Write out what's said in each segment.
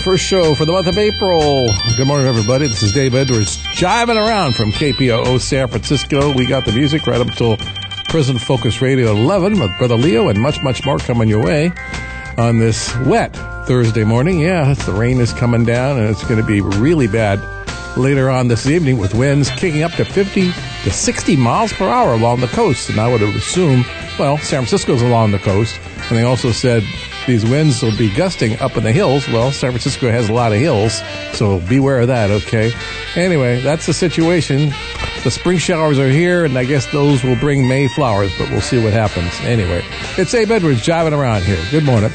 first show for the month of April. Good morning, everybody. This is Dave Edwards, jiving around from KPOO San Francisco. We got the music right up until Prison Focus Radio 11 with Brother Leo and much, much more coming your way on this wet Thursday morning. Yeah, the rain is coming down, and it's going to be really bad later on this evening with winds kicking up to 50 to 60 miles per hour along the coast. And I would assume, well, San Francisco's along the coast, and they also said these winds will be gusting up in the hills. Well, San Francisco has a lot of hills, so beware of that, okay? Anyway, that's the situation. The spring showers are here, and I guess those will bring May flowers, but we'll see what happens. Anyway, it's Abe Edwards jiving around here. Good morning.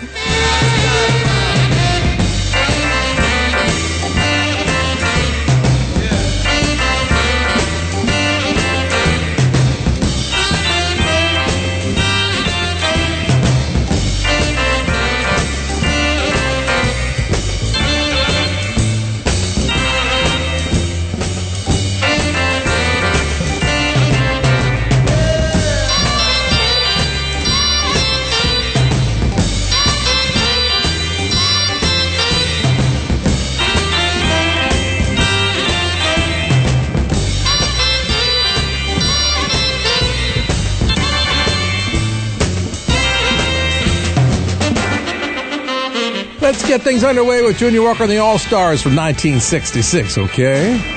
Let's get things underway with Junior Walker and the All-Stars from 1966, okay?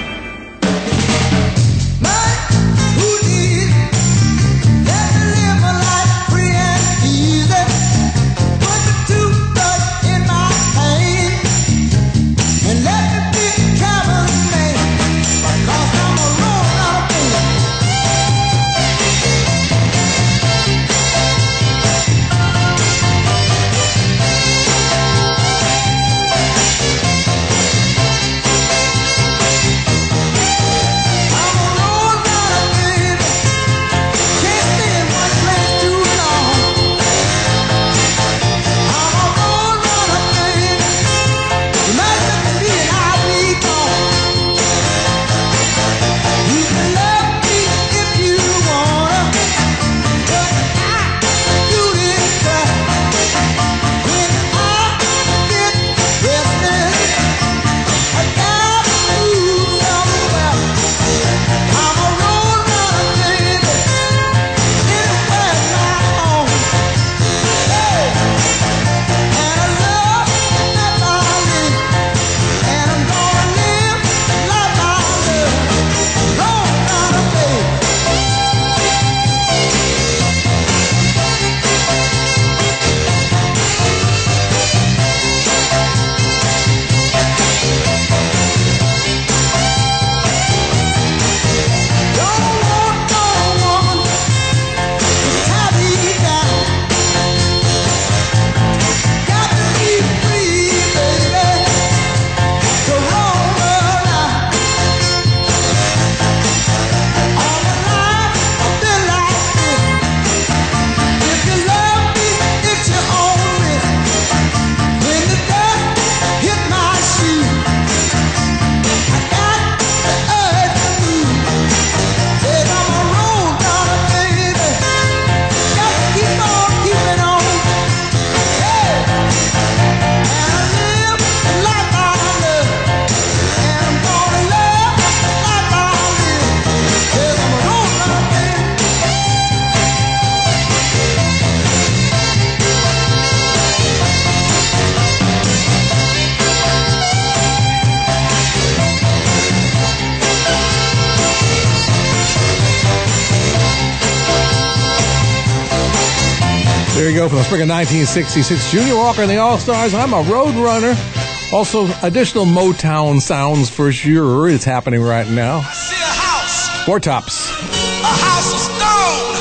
There you go, from the spring of 1966. Junior Walker and the All-Stars. I'm a road runner. Also, additional Motown sounds for sure is happening right now. I see a house. Four Tops. A house of stone.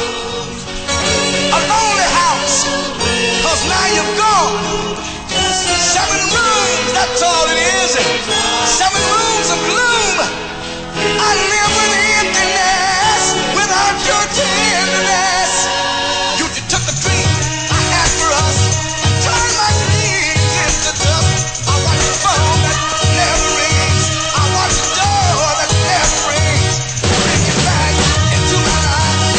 A lonely house. 'Cause now you're gone. 7 rooms, that's all it is. 7 rooms of gloom. I live with emptiness without your tenderness. You took the dream I had for us and turned my dreams into dust. I watch the phone that never rings. I watch the door that never rings. Bring you back into my life.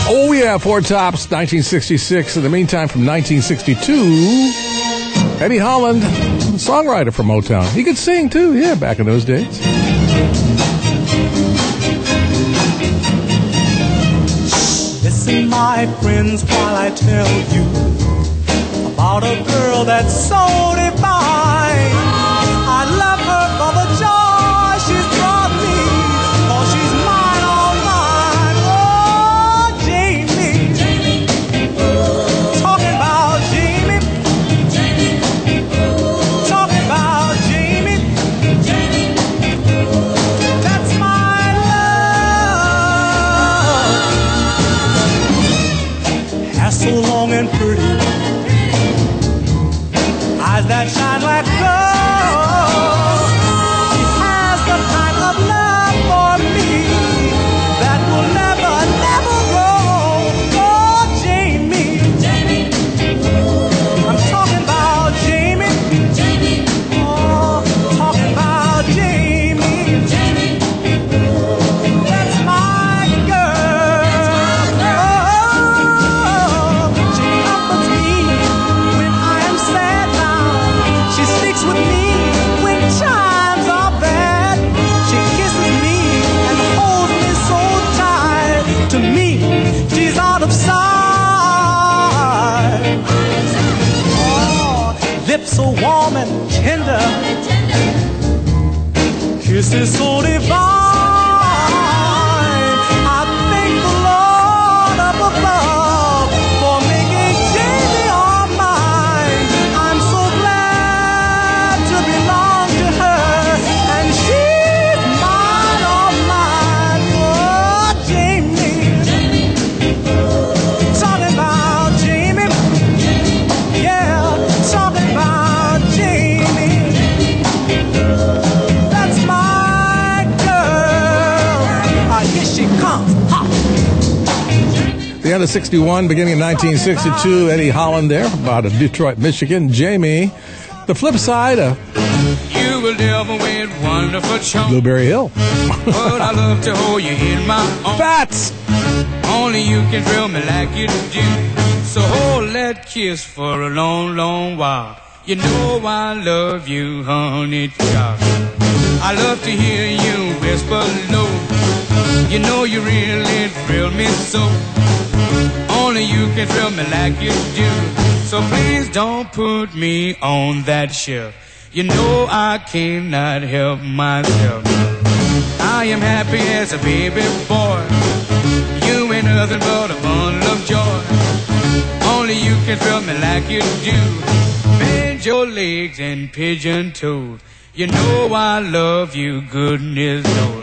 Oh, yeah, Four Tops, 1966. In the meantime, from 1962, Eddie Holland, songwriter from Motown. He could sing, too, yeah, back in those days. Listen, my friends, while I tell you about a girl that's so divine. I love her for the joy she's brought me, for she's mine, all mine. Oh, Jamie, talking about Jamie, talking about Jamie, that's my love. Hair so long and pretty, eyes that shine like gold. She has the kind of love for me that will never, never grow. Oh, Jamie, I'm talking about Jamie. Oh, talking about Jamie. That's my girl. Oh, she comforts me when I am sad now. She sticks with me when times are bad. She kisses me and holds me so tight. To me, she's out of sight. Oh, lips so warm and tender, kisses so divine. I thank the Lord up above for making Jamie all mine. I'm so glad to belong to her, and she's mine, all mine. Oh, Jamie, talking about Jamie, yeah, talking about Jamie. That's my girl. Here she comes. Ha! The end of 61, beginning of 1962, Eddie Holland there, out of Detroit, Michigan. Jamie. The flip side of You will never win wonderful charm, Blueberry Hill. but I love to hold you in my arms. Fats! Only you can thrill me like you do. So hold that kiss for a long, long while. You know I love you, honey child. I love to hear you whisper low. You know you really thrill me so. Only you can thrill me like you do. So please don't put me on that shelf. You know I cannot help myself. I am happy as a baby boy. You ain't nothing but a bundle of joy. Only you can thrill me like you do. Bend your legs and pigeon toes. You know I love you, goodness knows.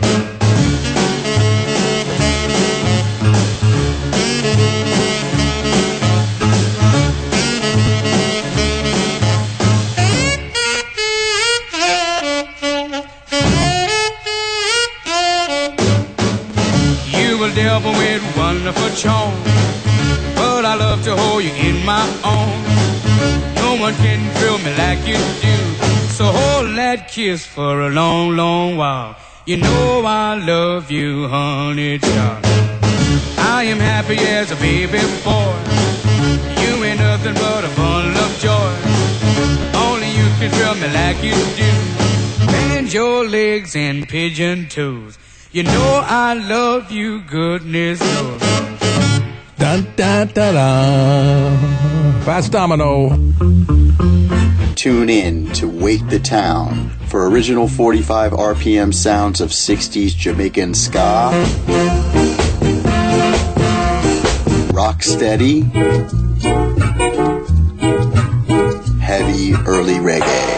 You will devil with wonderful charm, but I love to hold you in my arms. No one can thrill me like you do. So hold that kiss for a long, long while. You know I love you, honey child. I am happy as a baby boy. You ain't nothing but a bundle of joy. Only you can thrill me like you do. Bend your legs and pigeon toes. You know I love you, goodness knows. Dun, dun, dun, dun. Fats Domino. Tune in to Wake the Town for original 45 RPM sounds of 60s Jamaican ska, rocksteady, heavy early reggae.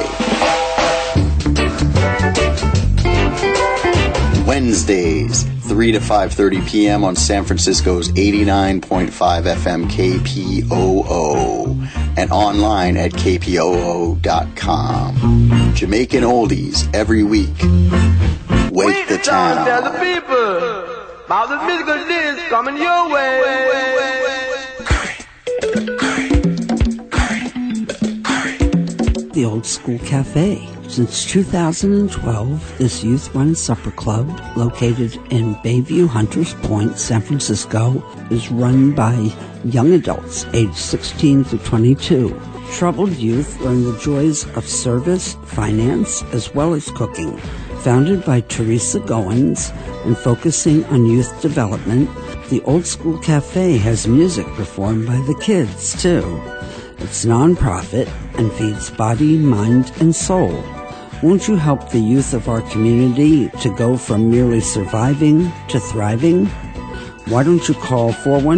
Wednesdays, 3 to 5:30 p.m. on San Francisco's 89.5 FM KPOO and online at kpoo.com. Jamaican oldies every week. Wake the town. Tell the people about the musical disc coming your way. The Old School Cafe Since 2012, this youth-run supper club, located in Bayview Hunters Point, San Francisco, is run by young adults aged 16 to 22. Troubled youth learn the joys of service, finance, as well as cooking. Founded by Teresa Goins and focusing on youth development, the Old School Cafe has music performed by the kids, too. It's nonprofit and feeds body, mind, and soul. Won't you help the youth of our community to go from merely surviving to thriving? Why don't you call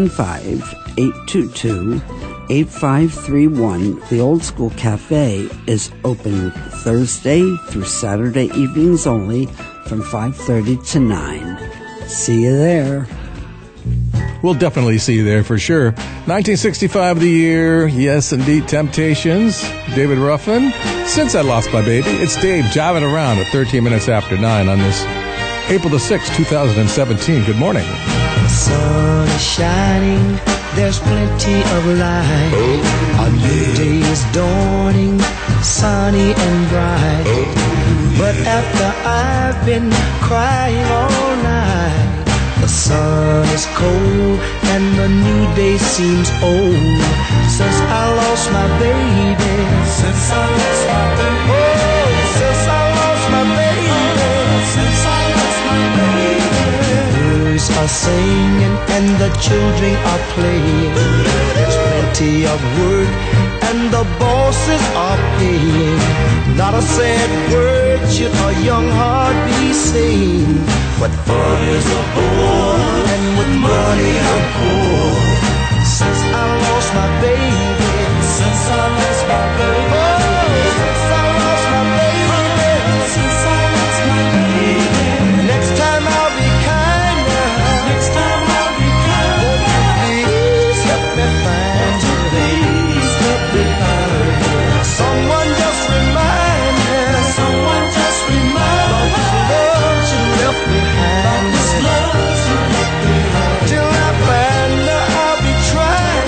415-822-8531. The Old School Cafe is open Thursday through Saturday evenings only from 5:30 to 9. See you there. We'll definitely see you there for sure. 1965 the year. Yes, indeed. Temptations. David Ruffin. Since I Lost My Baby. It's Dave jiving around at 13 minutes after 9 on this April the 6th, 2017. Good morning. The sun is shining. There's plenty of light. A new day is dawning. Sunny and bright. But after I've been crying all night, the sun is cold and the new day seems old. Since I lost my baby. Since I lost my baby. Oh, since I lost my baby. Since I lost my baby. Birds are singing and the children are playing. There's plenty of work and the bosses are paying. Not a sad word should a young heart be saying. With fun is a bore, and with money I'm poor. Since I lost my baby, since I lost my baby, oh, since I lost my baby, since I lost my baby. Next time I'll be kinder. Next time I'll be kinder. Won't you please help me find her? Please help me find her. Someone just remind me. Someone just remind me. Left behind. This love left behind. Till I find her, I'll be trying.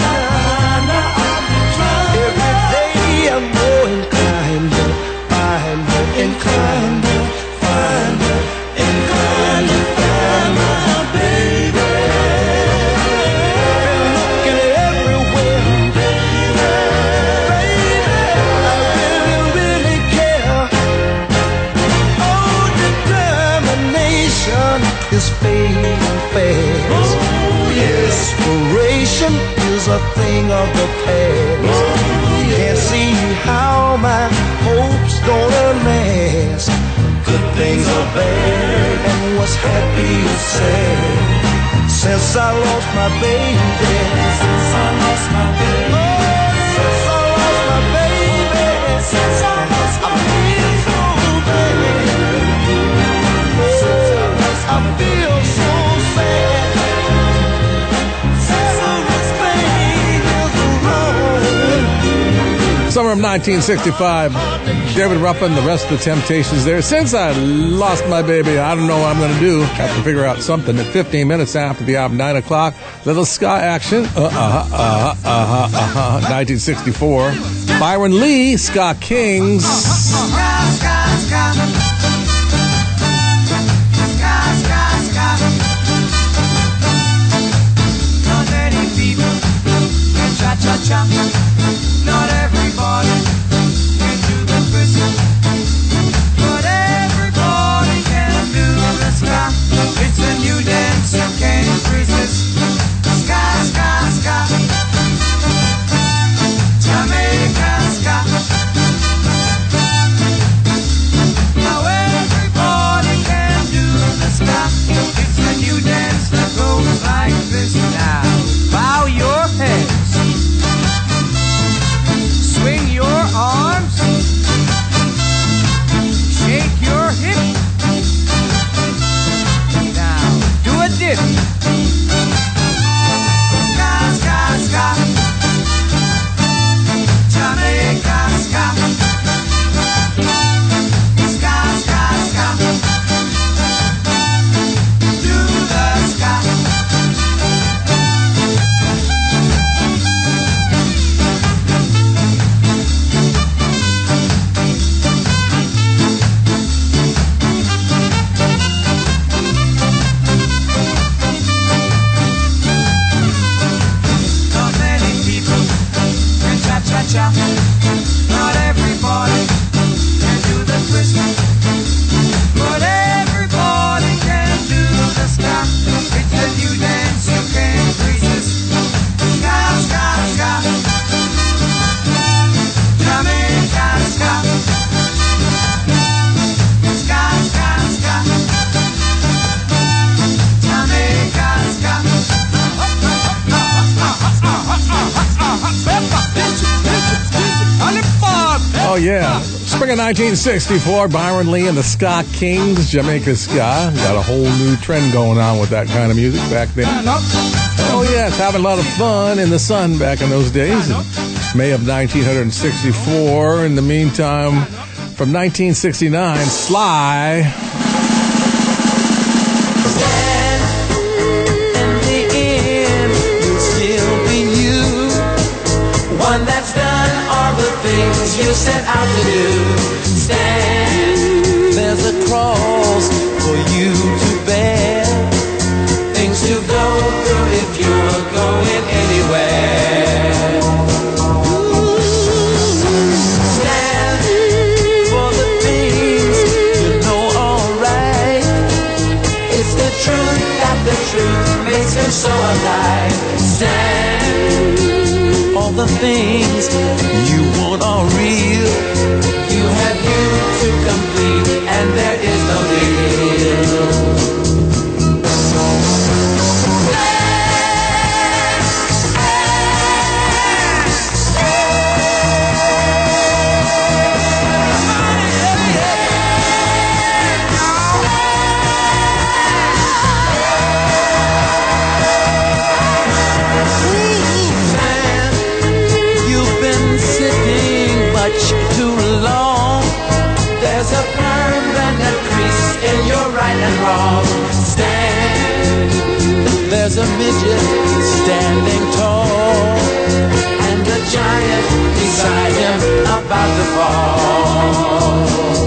Every day I'm going kinder, find her, inclined her, find her, inclined her, find my baby. Been looking everywhere, baby. I really care. Oh, determination is fading fast. Desperation is a thing of the past. Can't see how my hopes gonna last. Good things are bad and what's happy is sad. Since I lost my baby, since I lost my baby, oh, since I lost my baby, since I lost my baby, I feel so sad. Since I lost baby, Summer of 1965. David Ruffin, the rest of the Temptations there. Since I lost my baby, I don't know what I'm going to do. Have to figure out something. At 15 minutes after the hour, 9 o'clock, little ska action. 1964. Byron Lee, Ska Kings. Not many people can cha-cha-cha. Not everybody can do the twist. But everybody can do the ska. It's a new dance you can't resist. Ska, ska, ska. Jamaican ska. Now Oh, yeah. Spring of 1964, Byron Lee and the Ska Kings, Jamaica Ska. Got a whole new trend going on with that kind of music back then. Oh, yes, having a lot of fun in the sun back in those days. In May of 1964. In the meantime, from 1969, Sly. Things you set out to do. Stand, there's a cross for you to bear. Things to go through if you're going anywhere. Stand for the things you know alright. It's the truth that the truth makes them so alive. Stand, all the things you want are real. You have you to complete, and there is no deal. Too long. There's a permanent crease in your right and wrong. Stand, there's a midget standing tall, and a giant beside him about to fall.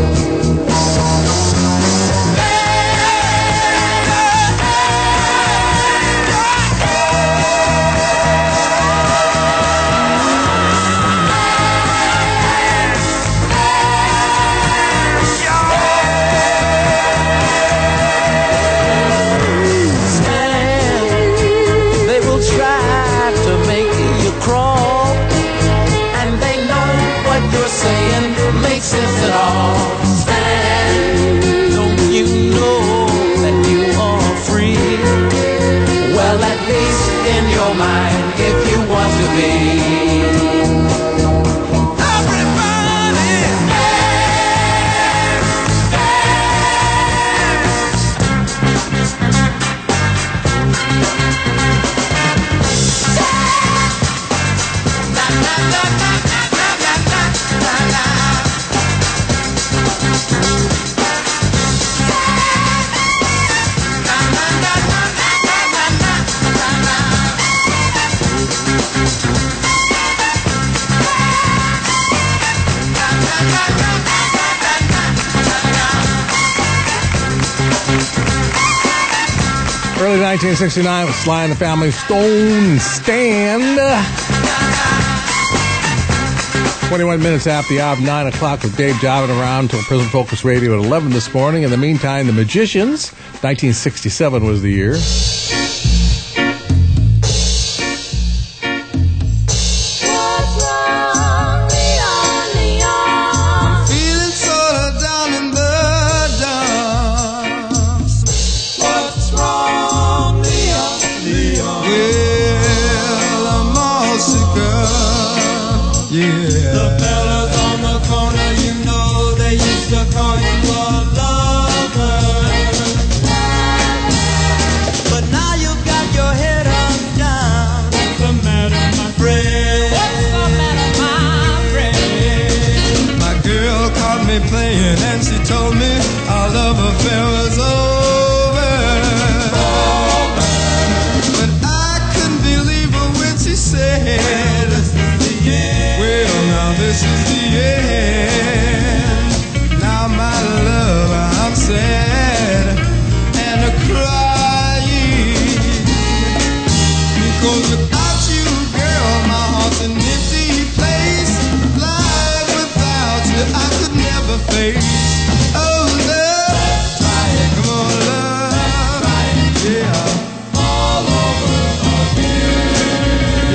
Sense at all. Stand, don't you know that you are free? Well, at least in your mind, if you want to be. Early 1969 with Sly and the Family Stone. Stand. 21 minutes after the hour of 9 o'clock with Dave jiving around till Prison Focus Radio at 11 this morning. In the meantime, The Magicians. 1967 was the year. Playing, and she told me our love affair was over. But I couldn't believe her when she said, well, now this is the end. Now my love, I'm sad and crying, because without you, girl, my heart's an empty place. Life without you, I could never face. Oh, love, try it, come on, love, try it, yeah, all over again,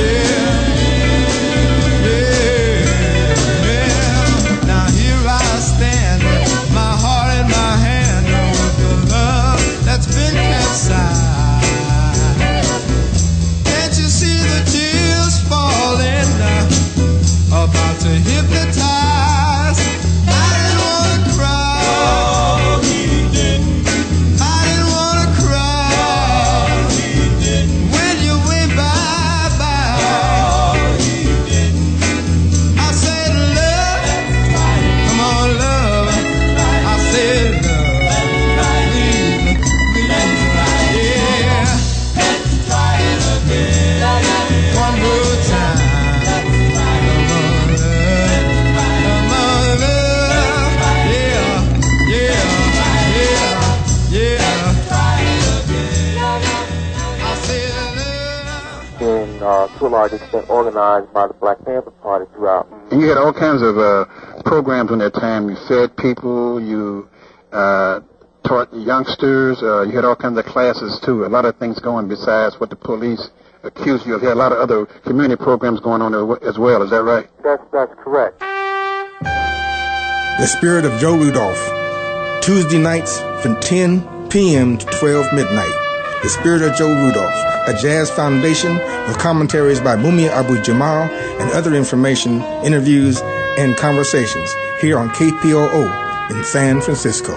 yeah. Now here I stand, my heart in my hand, with the love that's been capsized. Can't you see the tears falling, about to hypnotize? to a large extent, organized by the Black Panther Party throughout. And you had all kinds of programs in that time. You fed people, you taught youngsters, you had all kinds of classes, too. A lot of things going besides what the police accused you of. You had a lot of other community programs going on as well. Is that right? That's correct. The Spirit of Joe Rudolph. Tuesday nights from 10 p.m. to 12 midnight. The Spirit of Joe Rudolph, a jazz foundation with commentaries by Mumia Abu-Jamal and other information, interviews, and conversations here on KPOO in San Francisco.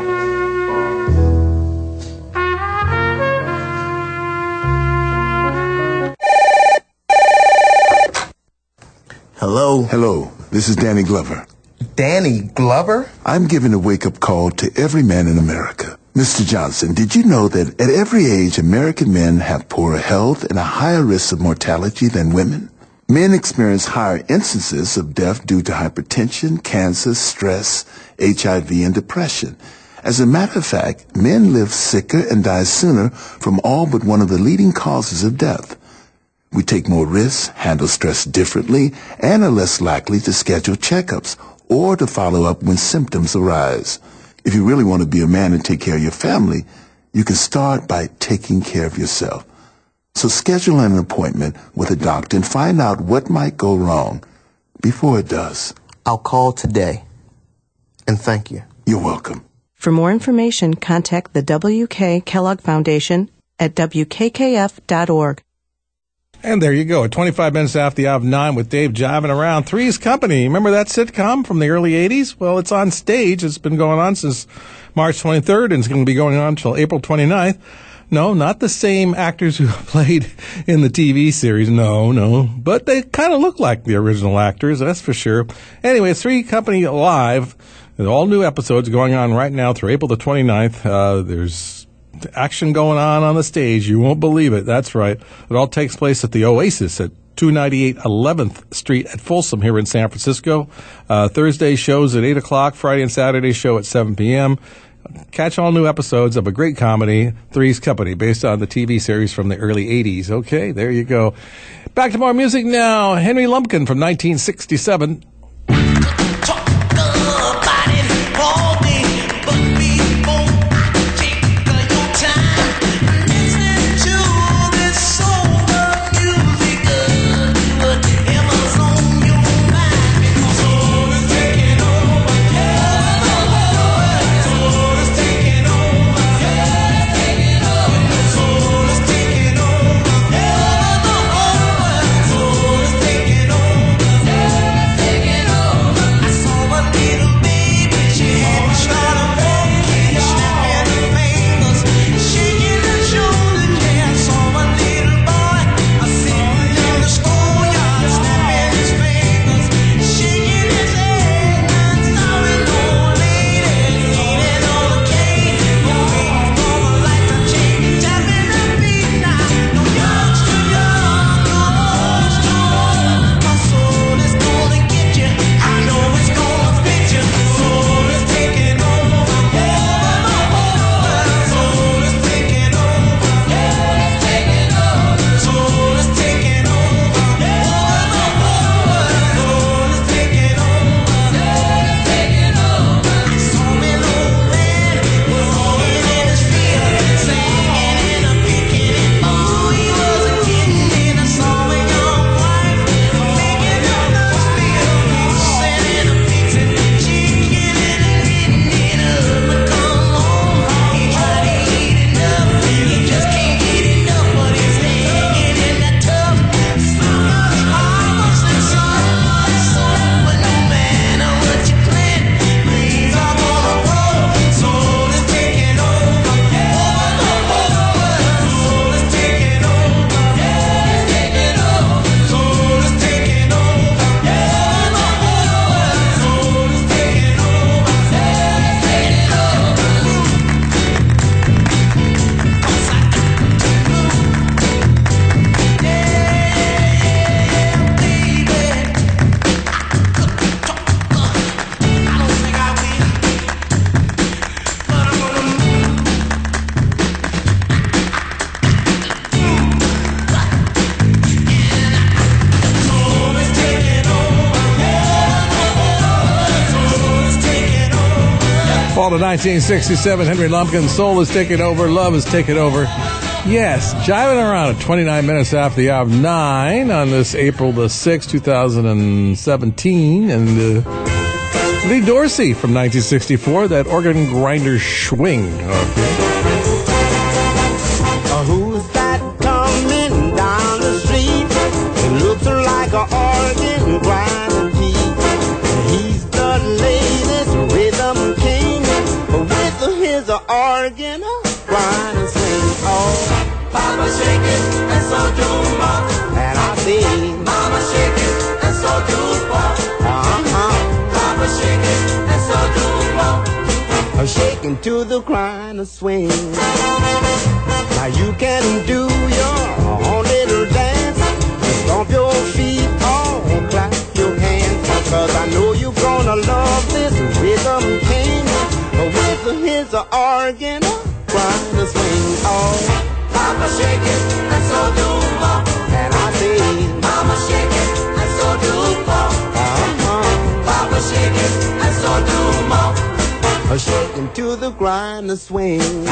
Hello. Hello. This is Danny Glover. Danny Glover? I'm giving a wake-up call to every man in America. Mr. Johnson, did you know that at every age, American men have poorer health and a higher risk of mortality than women? Men experience higher instances of death due to hypertension, cancer, stress, HIV, and depression. As a matter of fact, men live sicker and die sooner from all but one of the leading causes of death. We take more risks, handle stress differently, and are less likely to schedule checkups or to follow up when symptoms arise. If you really want to be a man and take care of your family, you can start by taking care of yourself. So schedule an appointment with a doctor and find out what might go wrong before it does. I'll call today. And thank you. You're welcome. For more information, contact the W.K. Kellogg Foundation at wkkf.org. And there you go, 25 minutes after the hour of 9 with Dave jiving around. Three's Company. Remember that sitcom from the early 80s? Well, it's on stage. It's been going on since March 23rd, and it's going to be going on until April 29th. No, not the same actors who played in the TV series. No. But they kind of look like the original actors, that's for sure. Anyway, it's Three's Company Live. There's all new episodes going on right now through April the 29th. There's action going on the stage. You won't believe it. That's right. It all takes place at the Oasis at 298 11th Street at Folsom here in San Francisco. Thursday shows at 8 o'clock, Friday and Saturday show at 7 p.m. Catch all new episodes of a great comedy, Three's Company, based on the TV series from the early 80s. Okay, there you go. Back to more music now. Henry Lumpkin from 1967. Take it Fall of 1967, Henry Lumpkin, Soul is taking over, Love is taking over. Yes, jiving around at 29 minutes after the hour of 9 on this April the 6th, 2017. And Lee Dorsey from 1964, that organ grinder swing. Okay. Who's that coming down the street? It looks like an organ grinder beat. He's the latest rhythm king with his organ grinder swing. Oh, Papa shake it and so do Mama. And I say, Mama shake it and so do Papa. Papa shake it and so do Mama. Shaking to the grinder swing. Now you can do your own little dance. Stomp your feet, oh, clap your hands. Cause I know you're gonna love this rhythm king with his organ grinder swing. Oh, Papa shake it and so do Mama. And I say, Mama shake it and so do Papa. Papa shake it and so do Mama. Shaking to the grinder swing.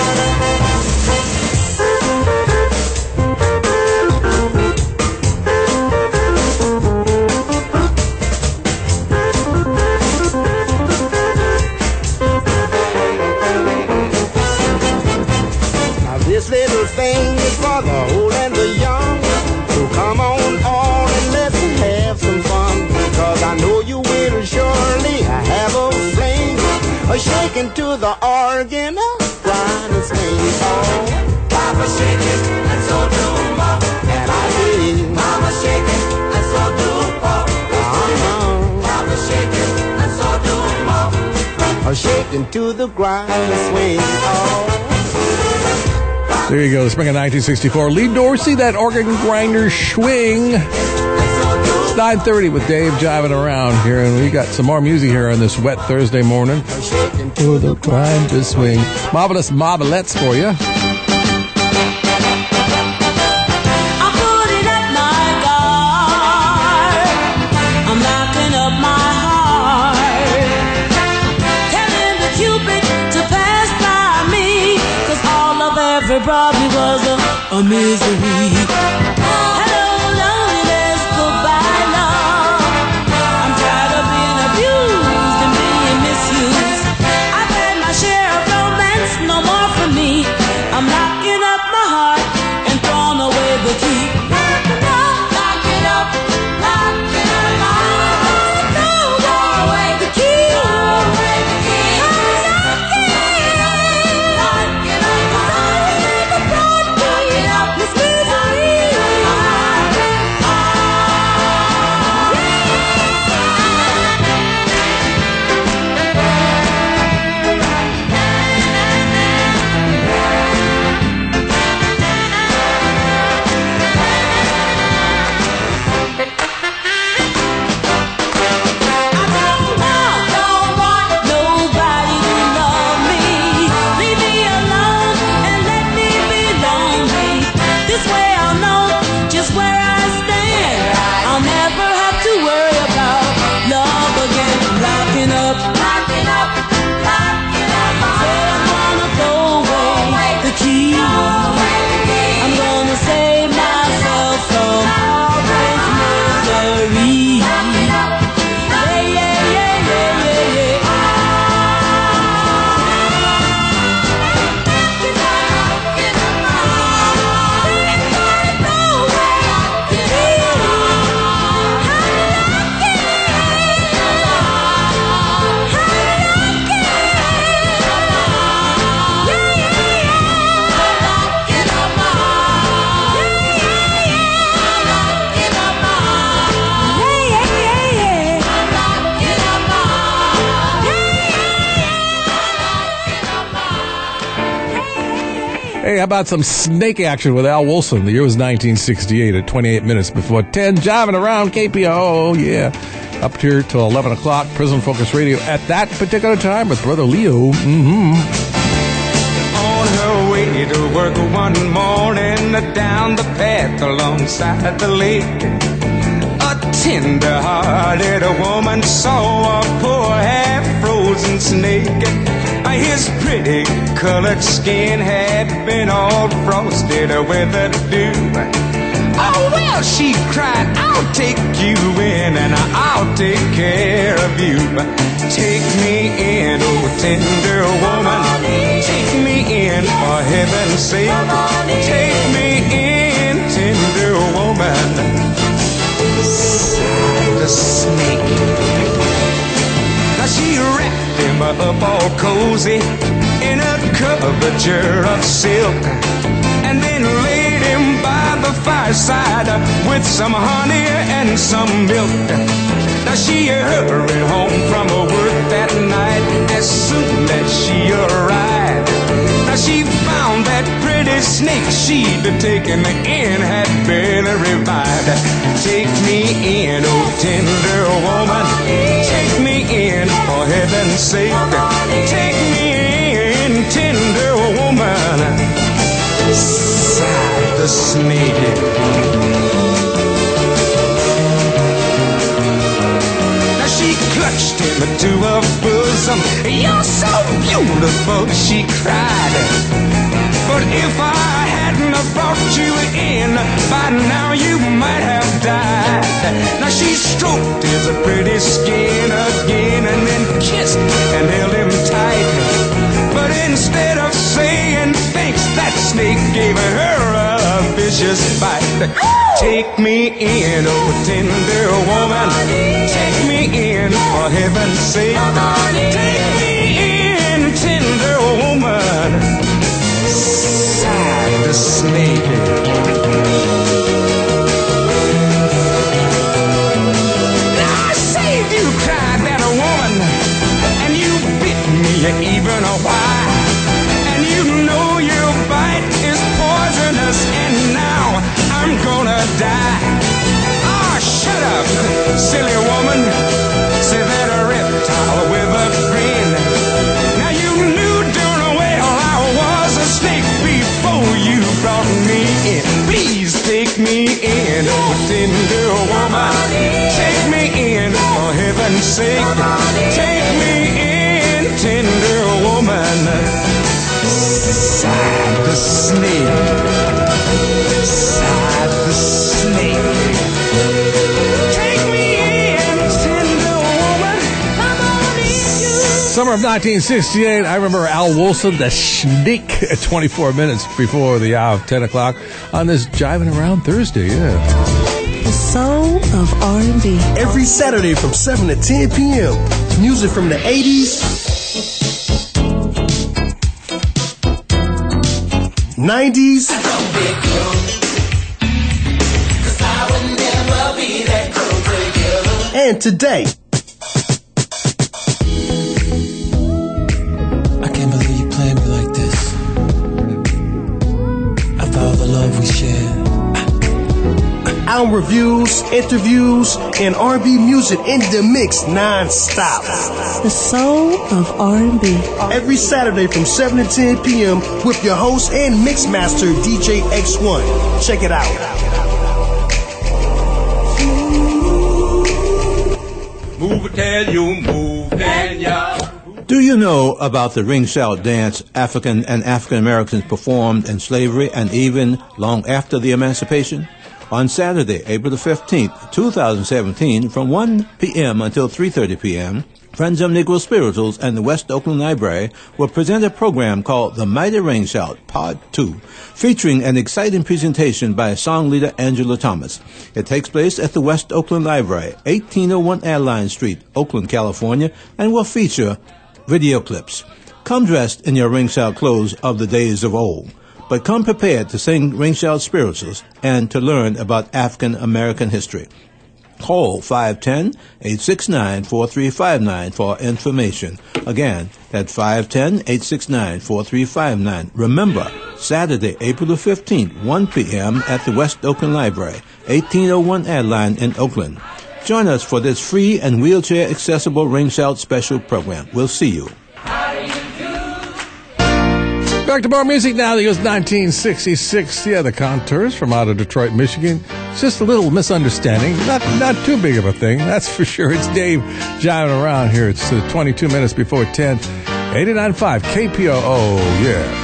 This little thing is for the old and the young. So come on all and let's have some fun. Because I know you will surely have a fling. Shaking to the organ, grind swing. Oh, Papa shake it and so do Mama. And I say, Mama shake it and so do Papa. Papa shake it and so do Mama. Shaking to the grind swing. Oh. There you go, the spring of 1964. Lee Dorsey, that organ grinder swing. It's 9:30 with Dave jiving around here, and we got some more music here on this wet Thursday morning. To the grinder swing. Marvelous marvelettes for you. I'm putting up my guard. I'm locking up my heart. Telling the Cupid to pass by me. Cause all of everybody was a misery. Hello, loneliness, goodbye, love. I'm tired of being abused and being misused. I've had my share of romance, no more for me. I'm locking up my heart and throwing away the key. Locking up, locking up my heart. Throw away the key. Hey, how about some snake action with Al Wilson? The year was 1968 at 28 minutes before 10. Jiving around KPO, oh yeah. Up here till 11 o'clock. Prison Focus Radio at that particular time with Brother Leo. Mm-hmm. On her way to work one morning, down the path alongside the lake, a tender-hearted woman saw a poor half-frozen snake. His pretty colored skin had been all frosted with the dew. Oh, well, she cried, I'll take you in and I'll take care of you. Take me in, oh, tender woman. Take me in, for heaven's sake. Take me in, tender woman. Sighed the snake. Now she wrapped him up all cozy in a coverture of silk, and then laid him by the fireside with some honey and some milk. Now she hurried home from her work that night as soon as she arrived. Now she found that pretty snake she'd taken in had been revived. Take me in, oh tender woman. Take me in, for heaven's sake. Take me in, tender woman. Sighed the snake. She clutched him to her bosom. You're so beautiful, she cried. But if I hadn't have brought you in, by now you might have died. Now she stroked his pretty skin again and then kissed and held him tight. But instead of saying thanks, that snake gave her a vicious bite. Take me in, oh tender woman. Take me in, for heaven's sake. Take me in, tender woman. Sighed the snake. I saved you, cried that woman, and you bit me even a while. And you know your bite is poisonous, and now I'm gonna die. Ah, shut up, silly woman, said that reptile with a grin. Now you knew darn well I was a snake before you brought me in. Please take me in, oh tender woman. Take me in, for heaven's sake. Take me in, tender woman. Sighed the snake. Sighed the snake. Take me in, tender woman. Come on in. Summer of 1968, I remember Al Wilson, the Snake, at 24 minutes before the hour of 10 o'clock on this Jiving Around Thursday, The soul of R&B. Every Saturday from 7 to 10 p.m. Music from the 80s, 90s, and today. I can't believe you played me like this. After all the love we shared. Album reviews, interviews, and R&B music in the mix non-stop. The soul of R&B. Every Saturday from 7 to 10 p.m. with your host and mixmaster, DJ X1. Check it out. Move it, tell you, move, and ya. Do you know about the ring shout dance African and African Americans performed in slavery and even long after the emancipation? On Saturday, April the 15th, 2017, from 1 p.m. until 3:30 p.m., Friends of Negro Spirituals and the West Oakland Library will present a program called The Mighty Ring Shout, Part 2, featuring an exciting presentation by song leader Angela Thomas. It takes place at the West Oakland Library, 1801 Adeline Street, Oakland, California, and will feature video clips. Come dressed in your ring shout clothes of the days of old, but come prepared to sing ring shout spirituals and to learn about African American history. Call 510-869-4359 for information. Again, that's 510-869-4359. Remember, Saturday, April the 15th, 1 p.m. at the West Oakland Library, 1801 Adeline in Oakland. Join us for this free and wheelchair-accessible Ring Shout special program. We'll see you. Back to more music now. That goes 1966. Yeah, the Contours from out of Detroit, Michigan. It's just a little misunderstanding. Not too big of a thing, that's for sure. It's Dave jiving around here. It's 22 minutes before 10. 89.5 KPOO, yeah.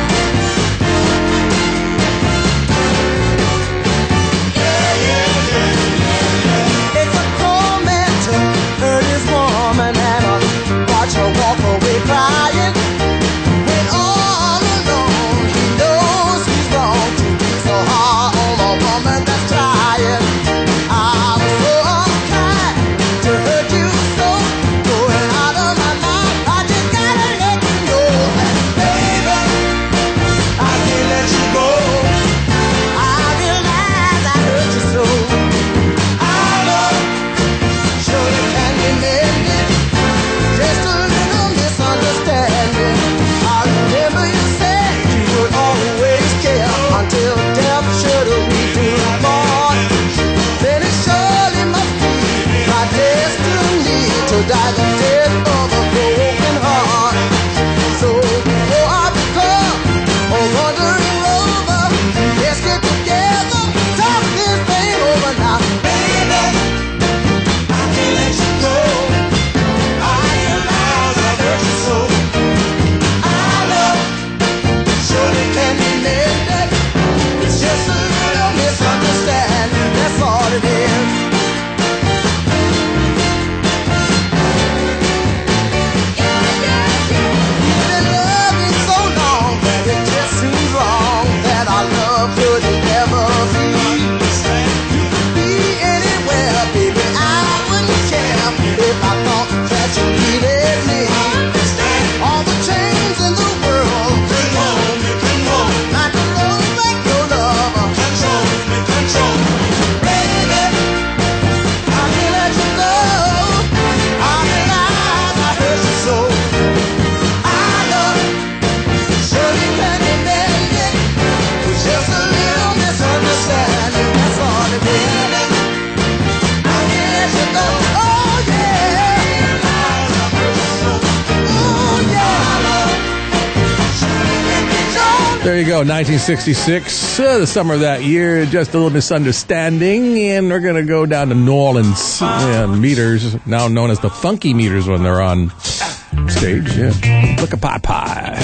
It's a cold man to hurt his woman and watch her walk away crying. When all alone he knows he's wrong to be so hard on a woman that's trying. I was so unkind to hurt you so, going out of my mind. I just gotta let you know that, baby, I can't let you go. I realize I hurt you so. Our love surely can be mended. Just a little misunderstanding. I remember you said you would always care until death should we do part. Then it surely must be my destiny to die the death of a broken heart. So before I become a wandering rover, let's get together, talk this thing over now, baby. I can't let you go. I realize I hurt you so. Our love surely can be mended. It's just a little misunderstanding. That's all it is. We've been loving so long that it just seems wrong that our love could never be. You could be anywhere, baby, I wouldn't care if I thought that you needed me. All the chains in the world can hold me, not to know that your love control me. Baby, I can't let you go. I realize I hurt you so. Our love surely can be mended. It's just a little misunderstanding. That's all it is. I can't let you go. Oh yeah. Oh yeah. Surely can be shown. There you go, 1966, the summer of that year, just a little misunderstanding, and we're going to go down to New Orleans, and Meters, now known as the Funky Meters when they're on stage, yeah. Look a pie pie.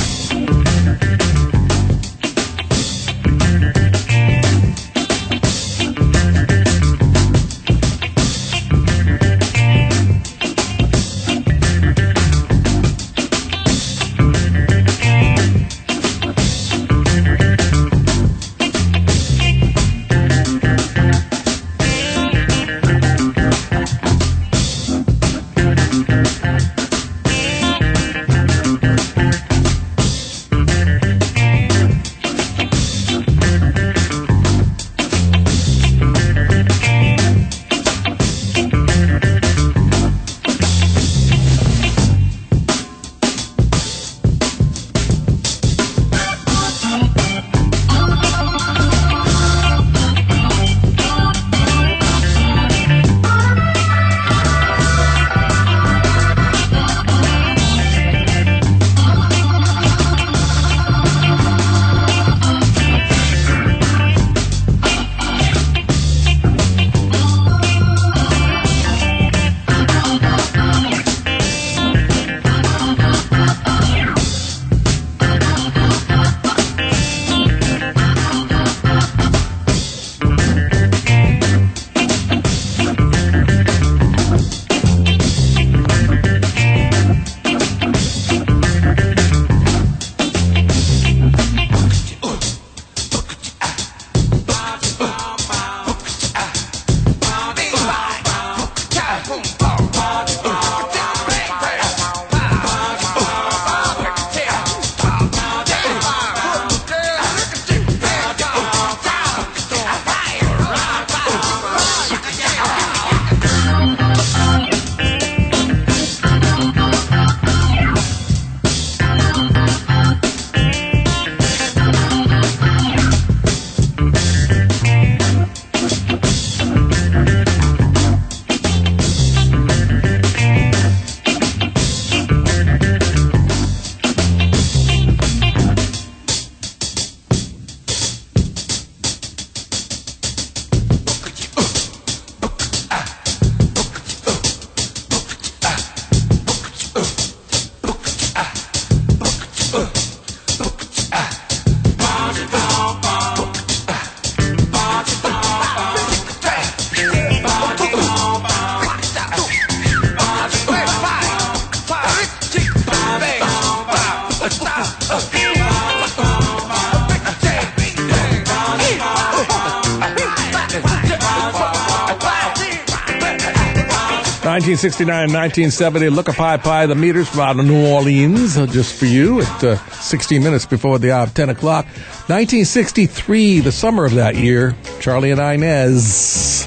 1969 and 1970, Look a Pie Pie, the Meters from out of New Orleans, just for you at 16 minutes before the hour of 10 o'clock. 1963, the summer of that year, Charlie and Inez.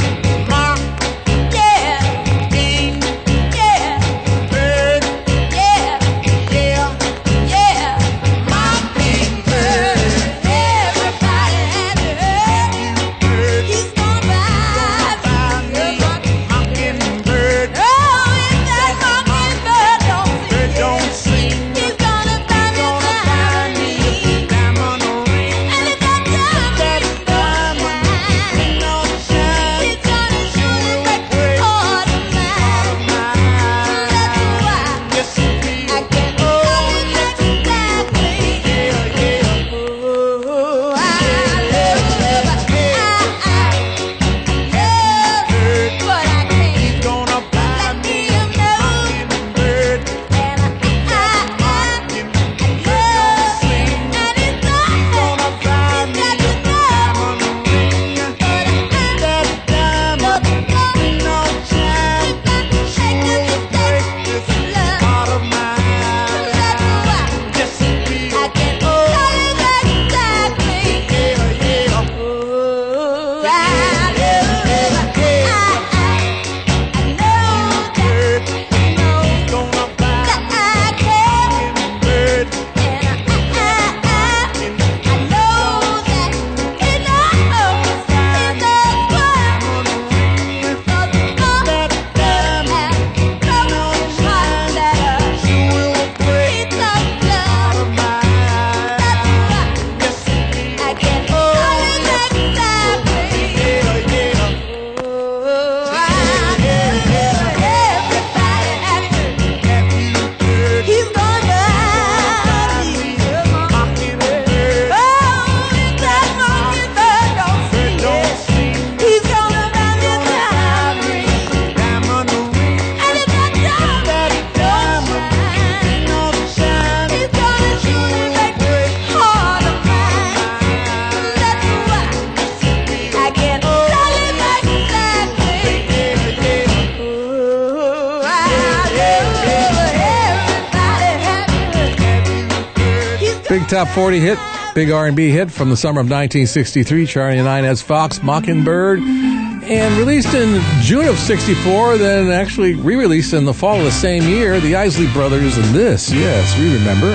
Top 40 hit, big R&B hit from the summer of 1963, Charlie and Inez Fox, Mockingbird, and released in June of 64, then actually re-released in the fall of the same year, the Isley Brothers and this, yes, we remember.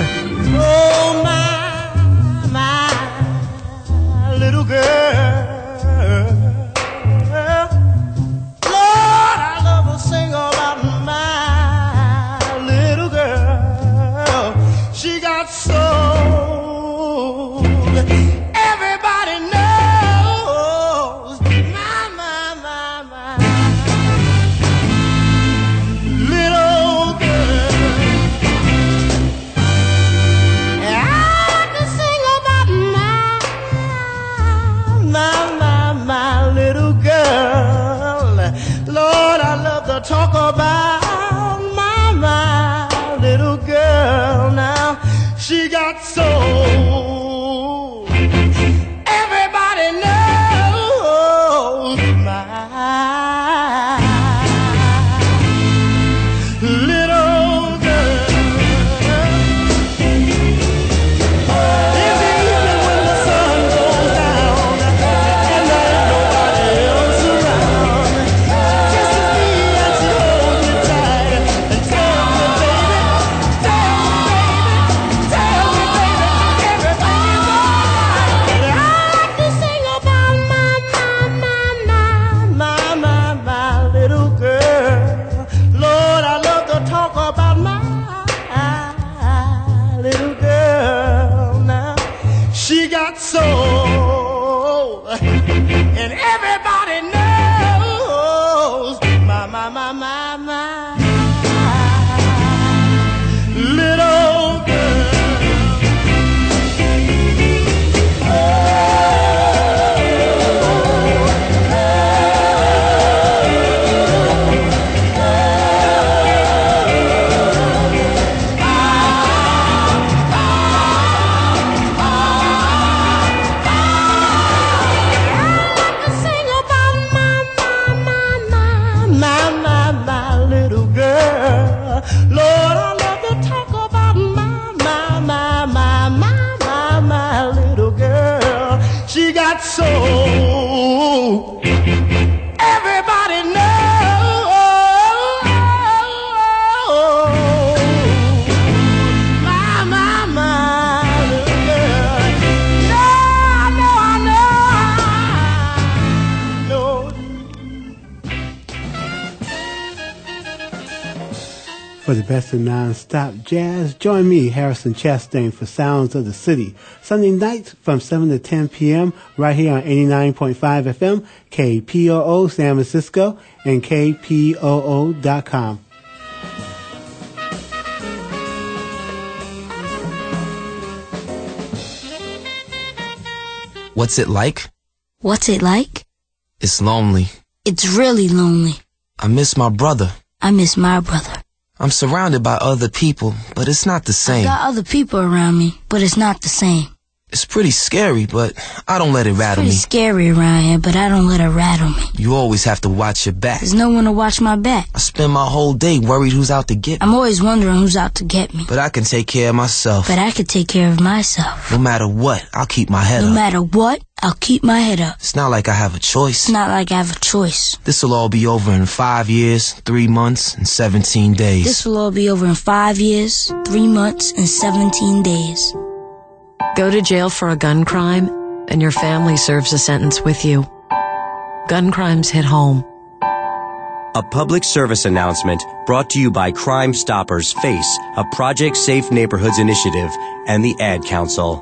Oh, my little girl. Lord, I love to sing about my little girl. She got soul. Everybody knows my little girl. I like to sing about my For the best of non-stop jazz, join me, Harrison Chastain, for Sounds of the City. Sunday nights from 7 to 10 p.m. right here on 89.5 FM, KPOO San Francisco, and KPOO.com. What's it like? What's it like? It's lonely. It's really lonely. I miss my brother. I miss my brother. I'm surrounded by other people, but it's not the same. I've got other people around me, but it's not the same. It's pretty scary, but I don't let it rattle me. It's pretty scary around here, but I don't let it rattle me. You always have to watch your back. There's no one to watch my back. I spend my whole day worried who's out to get me. I'm always wondering who's out to get me. But I can take care of myself. But I can take care of myself. No matter what, I'll keep my head up. No matter what, I'll keep my head up. It's not like I have a choice. It's not like I have a choice. This'll all be over in 5 years, 3 months, and 17 days. This will all be over in 5 years, 3 months, and 17 days. Go to jail for a gun crime, and your family serves a sentence with you. Gun crimes hit home. A public service announcement brought to you by Crime Stoppers FACE, a Project Safe Neighborhoods initiative, and the Ad Council.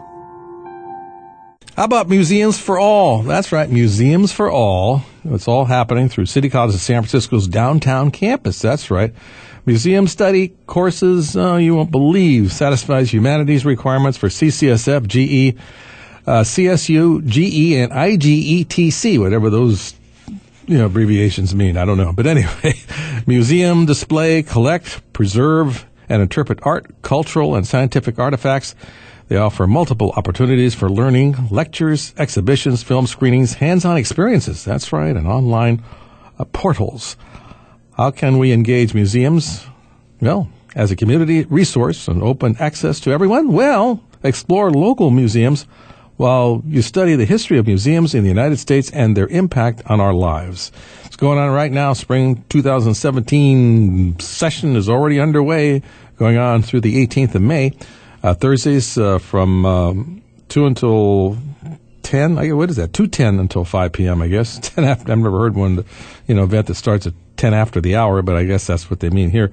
How about Museums for All? That's right, Museums for All. It's all happening through City College of San Francisco's downtown campus. That's right. Museum study courses, you won't believe, satisfies humanities requirements for CCSF, GE, CSU, GE, and IGETC, whatever those abbreviations mean. I don't know. But anyway, museum, display, collect, preserve, and interpret art, cultural, and scientific artifacts. They offer multiple opportunities for learning, lectures, exhibitions, film screenings, hands-on experiences. That's right, and online portals. How can we engage museums? Well, as a community resource and open access to everyone? Well, explore local museums while you study the history of museums in the United States and their impact on our lives. It's going on right now. Spring 2017 session is already underway, going on through the 18th of May. Thursdays from 2 until 10. What is that? 2:10 until 5 p.m., I guess. 10 after. I've never heard one, event that starts at 10 after the hour, but I guess that's what they mean here.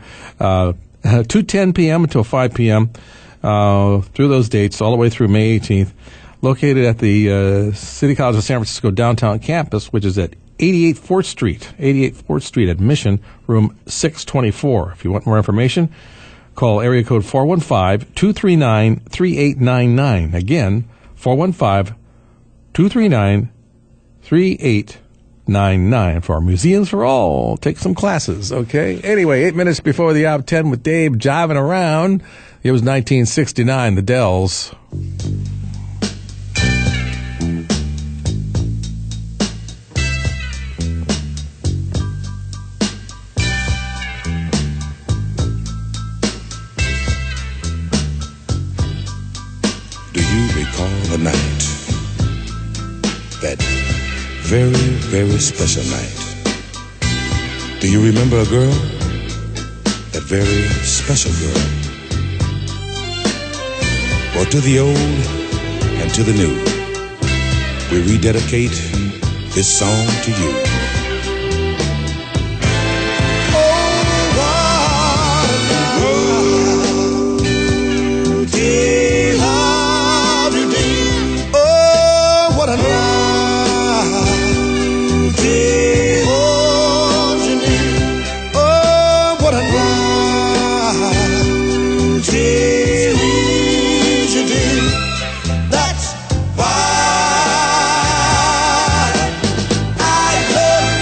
2:10 p.m. until 5 p.m. Through those dates, all the way through May 18th, located at the City College of San Francisco downtown campus, which is at 88 4th Street at Mission, room 624. If you want more information, call area code 415-239-3899. Again, 415-239-3899 for Museums for All. Take some classes, okay? Anyway, 8 minutes before the hour 10 with Dave jiving around. It was 1969, the Dells. Do you recall the night? That very, very special night. Do you remember a girl? That very special girl. Well, to the old and to the new, we rededicate this song to you. That's why I love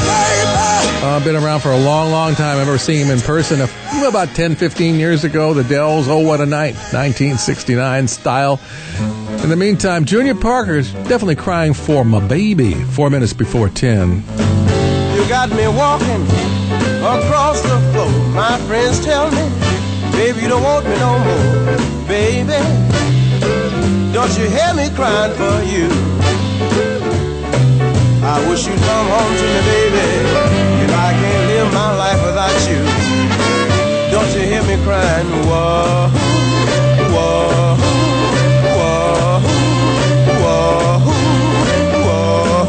Been around for a long, long time. I remember seeing him in person about 10, 15 years ago. The Dells, Oh What a Night, 1969 style. In the meantime, Junior Parker's definitely crying for my baby. 4 minutes before 10. You got me walking across the floor. My friends tell me, baby, you don't want me no more. Baby, don't you hear me crying for you? I wish you'd come home to me, baby, if I can't live my life without you. Don't you hear me crying? Whoa, whoa, whoa, whoa, whoa,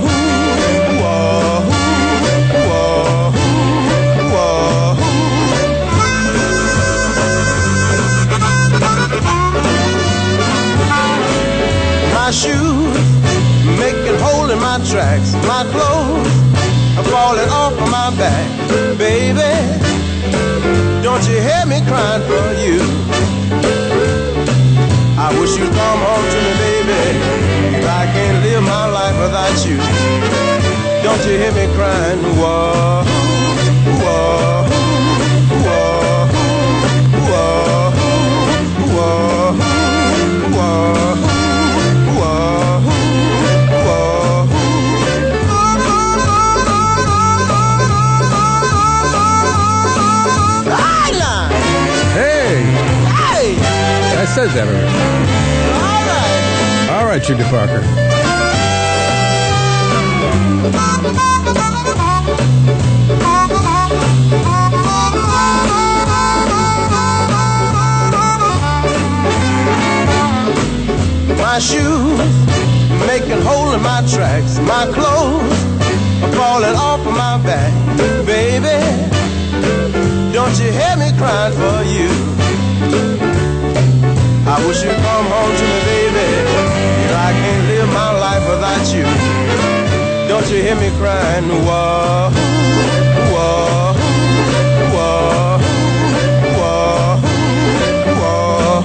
whoa, whoa. My shoes making hole in my tracks, my clothes are falling off of my back. Baby, don't you hear me crying for you? I wish you'd come home to me, baby, if I can't live my life without you. Don't you hear me crying? Whoa, whoa, whoa, whoa, whoa, whoa, whoa. I said that already. All right, Junior Parker. My shoes making hole in my tracks, my clothes are falling off of my back. Baby, don't you hear me crying for you? I wish you'd come home to me, baby, if I can't live my life without you. Don't you hear me crying? Whoa, whoa, whoa, whoa, whoa,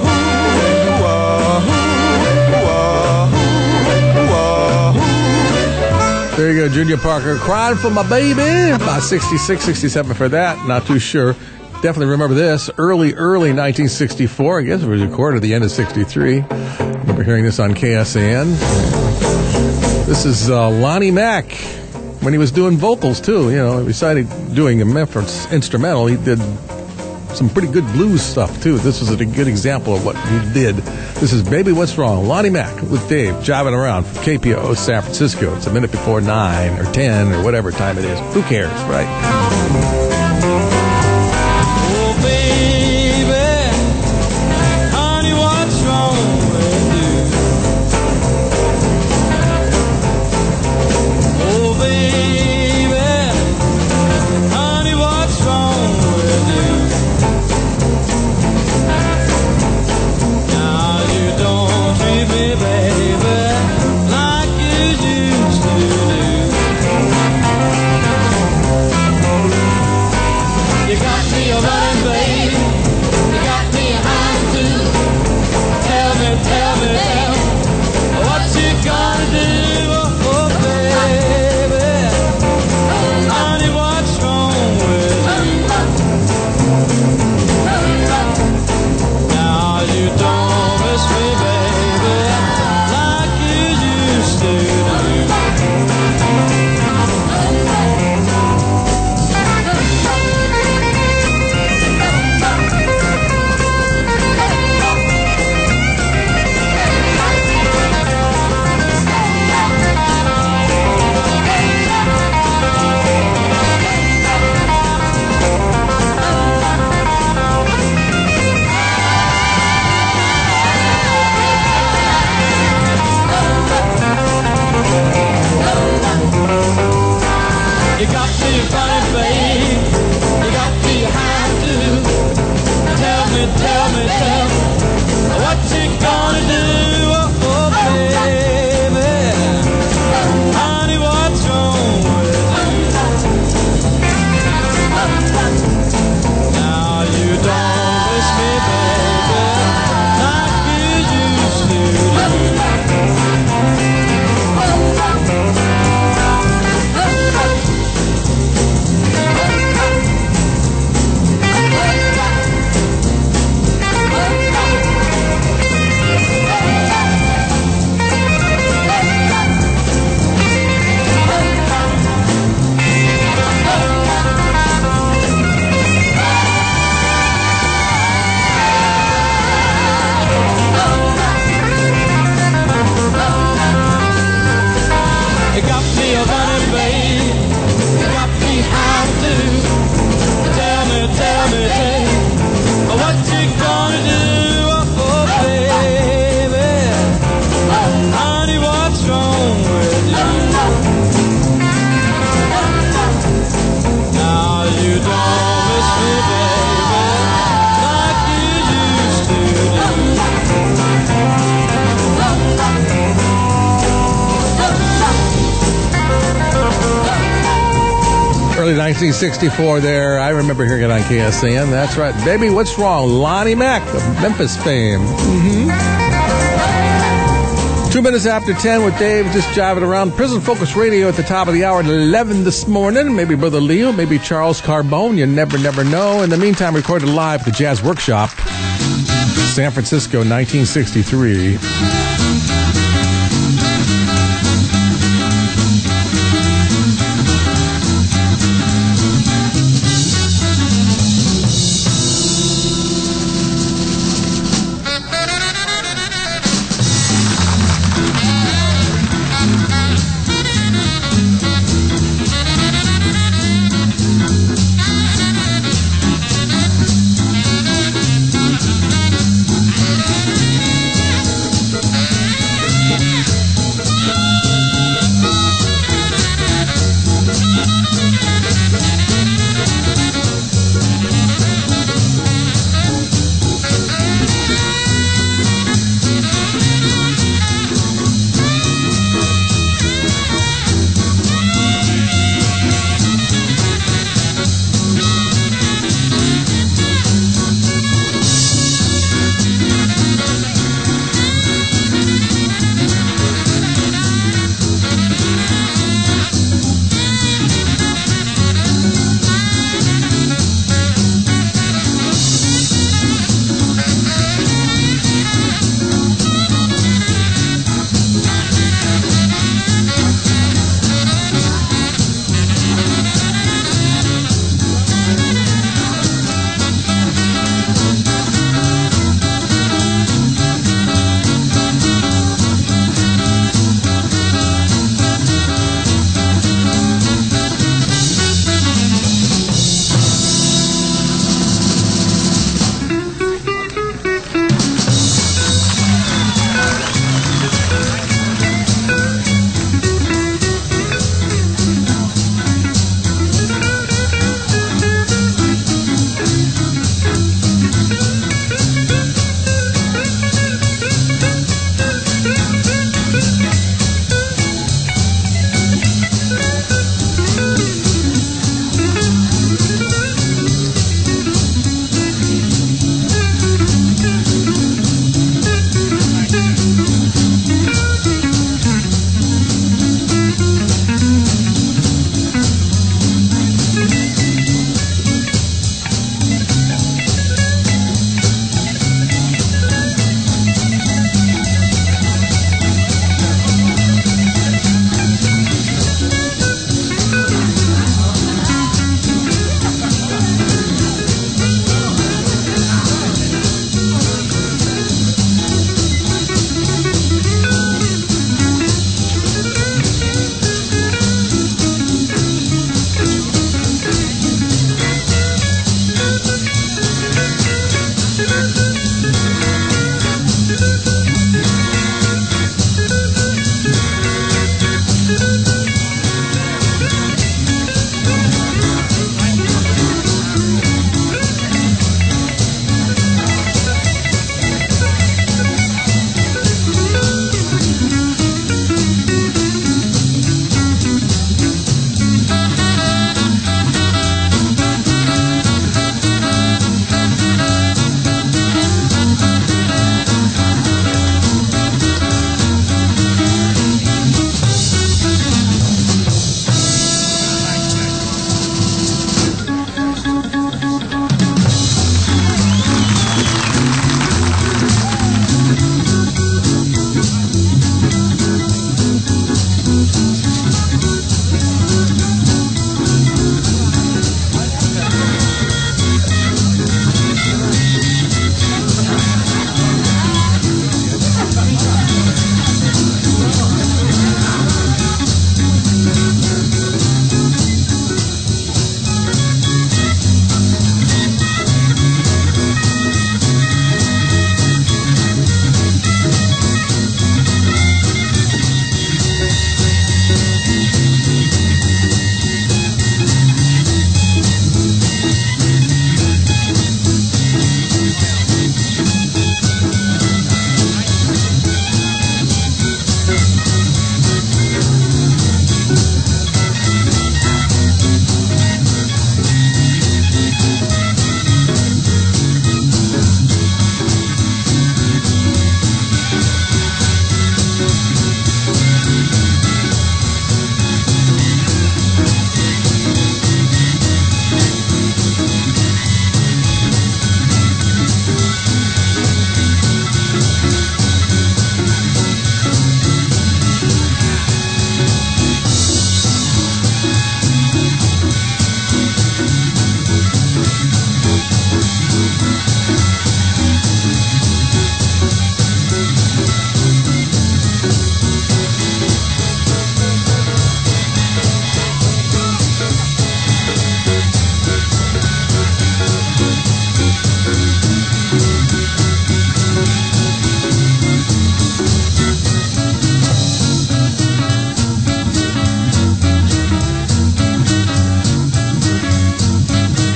whoa, whoa. There you go, Junior Parker, crying for my baby. About 66, 67 for that, not too sure. Definitely remember this, early 1964. I guess it was recorded at the end of 63. I remember hearing this on KSAN. This is Lonnie Mack, when he was doing vocals, too. You know, besides doing a Memphis instrumental, he did some pretty good blues stuff, too. This is a good example of what he did. This is Baby What's Wrong, Lonnie Mack with Dave, jiving around from KPOO San Francisco. It's a minute before 9 or 10 or whatever time it is. Who cares, right? Early 1964 there. I remember hearing it on KSAN. That's right. Baby, What's Wrong? Lonnie Mack of Memphis fame. 2 minutes after 10 with Dave just jiving around. Prison Focus Radio at the top of the hour at 11 this morning. Maybe Brother Leo, maybe Charles Carbone. You never know. In the meantime, recorded live at the Jazz Workshop, San Francisco, 1963.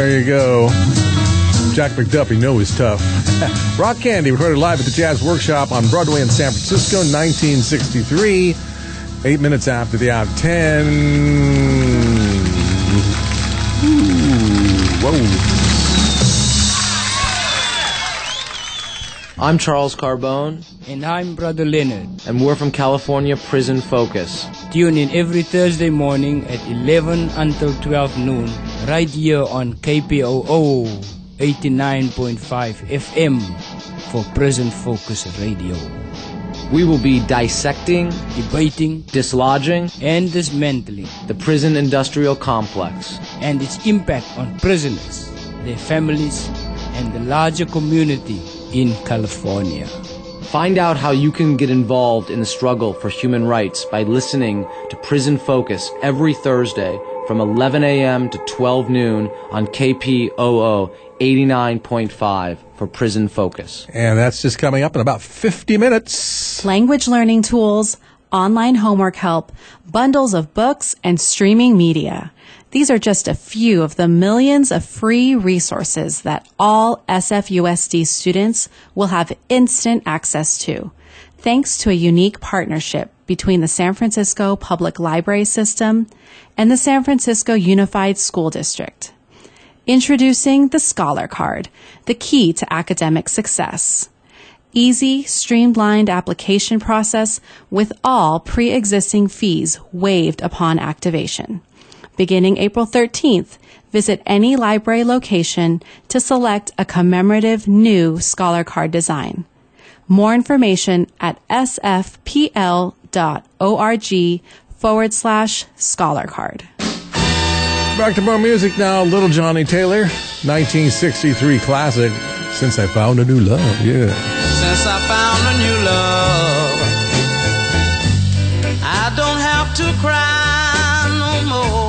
There you go. Jack McDuff, you know he's tough. Rock Candy, recorded live at the Jazz Workshop on Broadway in San Francisco, 1963. 8 minutes after the hour 10. Ooh, whoa. I'm Charles Carbone. And I'm Brother Leonard. And we're from California Prison Focus. Tune in every Thursday morning at 11 until 12 noon, right here on KPOO 89.5 FM for Prison Focus Radio. We will be dissecting, debating, dislodging, and dismantling the prison industrial complex and its impact on prisoners, their families, and the larger community in California. Find out how you can get involved in the struggle for human rights by listening to Prison Focus every Thursday from 11 a.m. to 12 noon on KPOO 89.5 for Prison Focus. And that's just coming up in about 50 minutes. Language learning tools, online homework help, bundles of books, and streaming media. These are just a few of the millions of free resources that all SFUSD students will have instant access to, thanks to a unique partnership between the San Francisco Public Library System and the San Francisco Unified School District. Introducing the Scholar Card, the key to academic success. Easy, streamlined application process with all pre-existing fees waived upon activation. Beginning April 13th, visit any library location to select a commemorative new Scholar Card design. More information at sfpl.org/Scholar Card. Back to more music now. Little Johnny Taylor, 1963 classic, Since I Found a New Love. Yeah. Since I found a new love, I don't have to cry no more.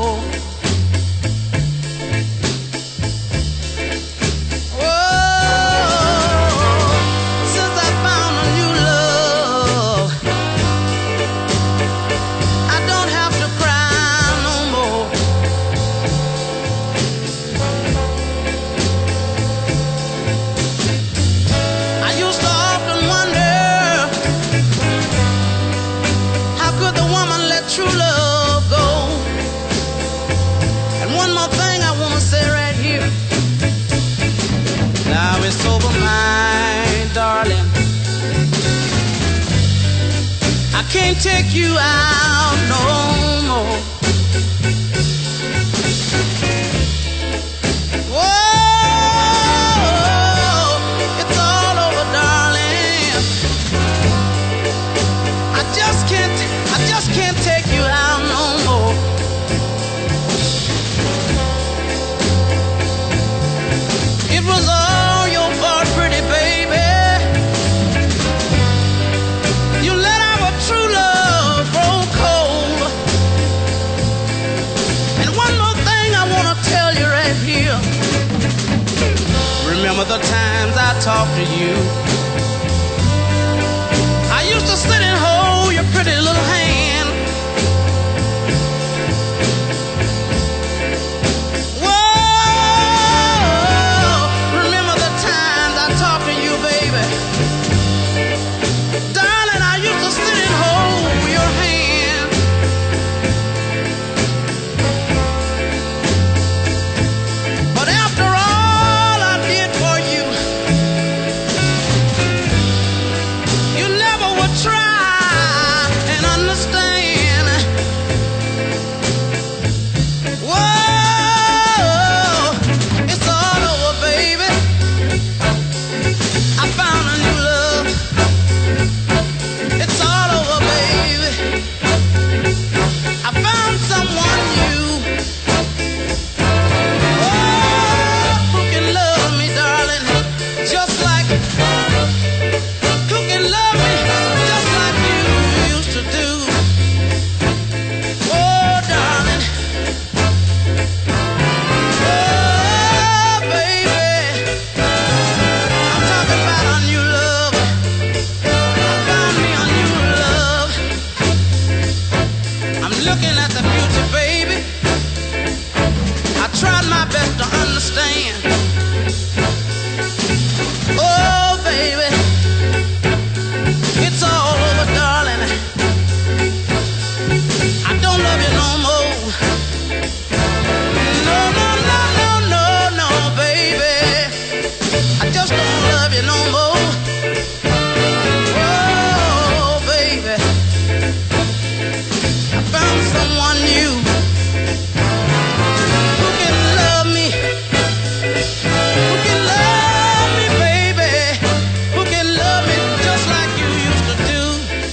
True love go. And one more thing I want to say right here. Now it's over, my darling. I can't take you out no more. Whoa, it's all over, darling. I just can't take you out no more. It was all your fault, pretty baby. You let our true love grow cold. And one more thing I want to tell you right here. Remember the times I talked to you. I used to sit and hold your pretty little hand. understand. Oh, baby, it's all over, darling. I don't love you no more. No, no, no, no, no, no, baby. I just don't love you no more. Oh, baby, I found someone new who can love me, baby, who can love me just like you used to do.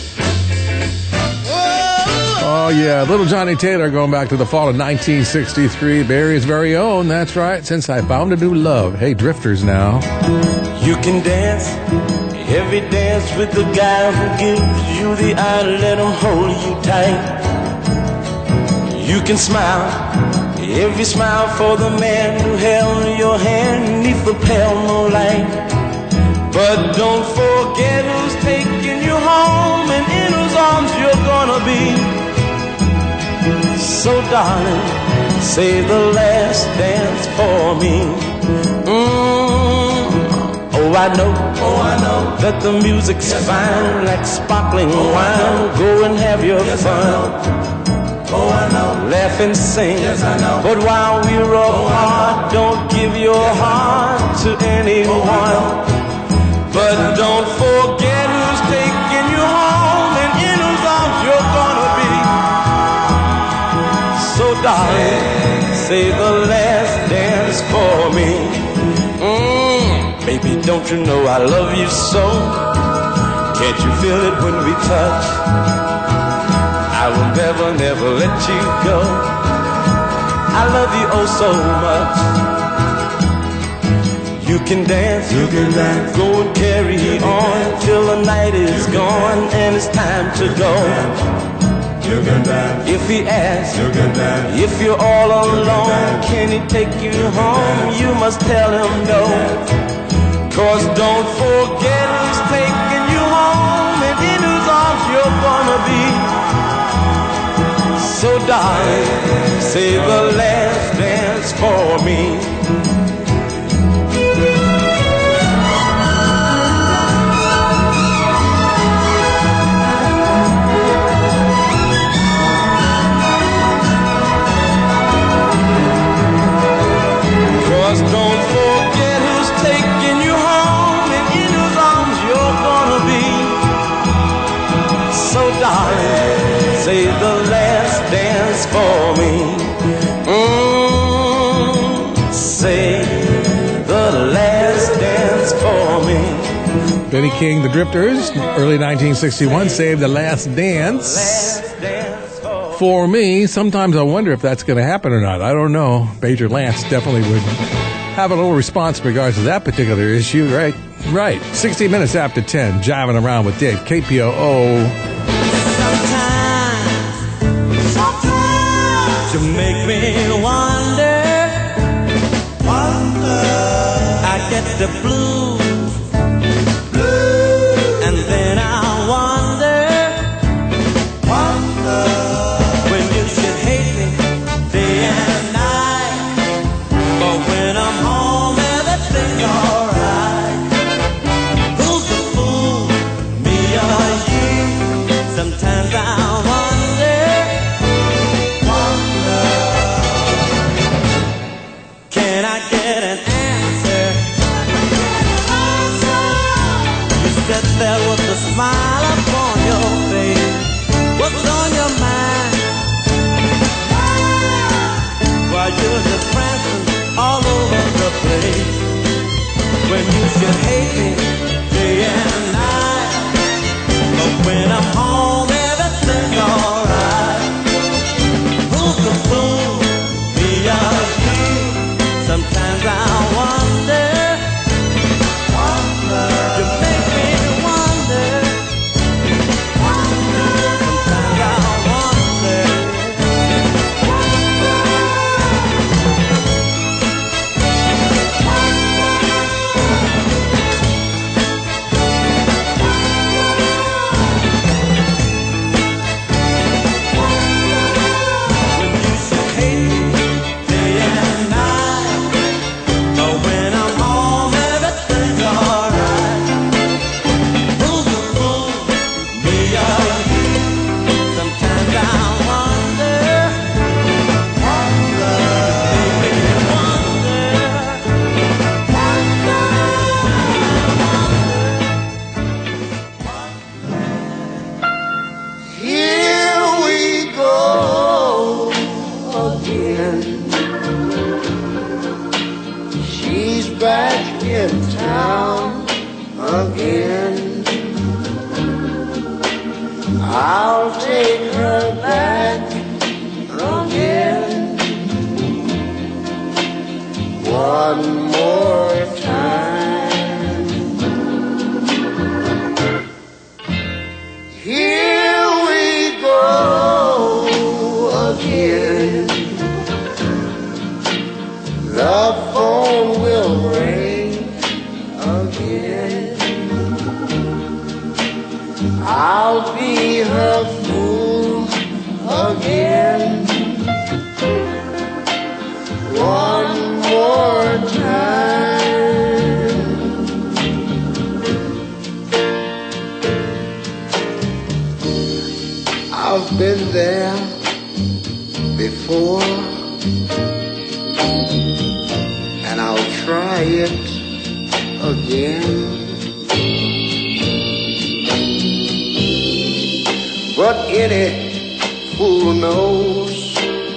Oh, yeah. Little Johnny Taylor going back to the fall of 1963. Barry's very own. That's right. Since I found a new love. Hey, Drifters now. You can dance, every dance with the guy who gives you the eye, let him hold you tight. You can smile, every smile for the man who held your hand neath the pale moonlight. But don't forget who's taking you home and in whose arms you're gonna be. So darling, say the last dance for me. Oh, I know that the music's fine, like sparkling wine. Go and have your fun. Laugh and sing. Yes, I know. But while we're apart, don't give your heart to anyone. But don't forget who's taking you home and in whose arms you're gonna be. So darling, say the last dance for me. Baby, don't you know I love you so? Can't you feel it when we touch? I will never, never let you go. I love you oh so much. You can dance, go and carry on till the night is gone and it's time to go. If he asks, if you're all alone, can he take you home? You must tell him no. 'Cause don't forget who's taking you home and in whose arms you're gonna be. So darling, say the last dance for me. Don't forget who's taking you home and in whose arms you're gonna be. So darling, say the last dance for me. Say the last dance for me. Benny King, The Drifters, early 1961, saved The Last Dance for me. Sometimes I wonder if that's going to happen or not. I don't know. Major Lance definitely would have a little response in regards to that particular issue. Right. 60 minutes after 10, jiving around with Dave, KPOO. Sometimes you make me wonder. I get the blues, and then I wonder when you should hate me day and night. But when I'm home, everything's alright. Who's the fool, me or you? Sometimes I wonder. Can I get an answer? You said there was a smile upon your face. What's on your mind? While you're just prancing all over the place. When you should hate me day and night. But when I'm home, everything's alright. Who's the fool, me or you? Sometimes I wonder. You make me wonder. in town again. I'll take her back again. One more time. Here we go again. The phone will ring again. I'll be her fool again. One more time. I've been there before, and I'll try it again. But any fool knows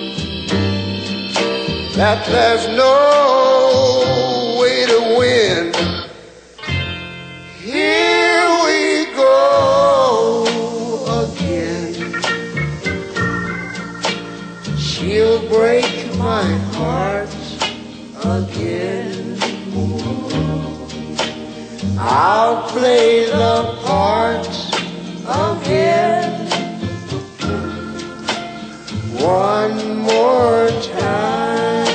that there's no way to win. Here we go again. She'll break my heart again. I'll play the part again. One more time.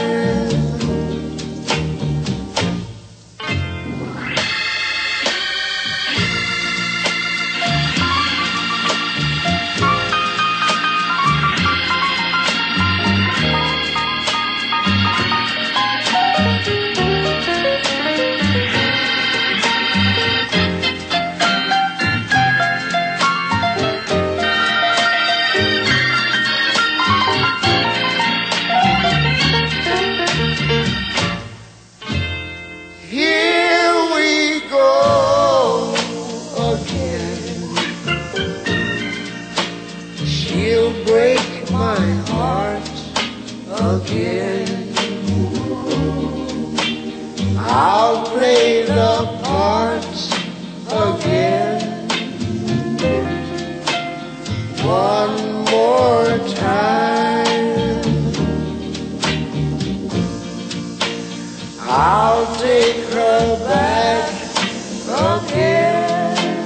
I'll play the parts again. One more time. I'll take her back again.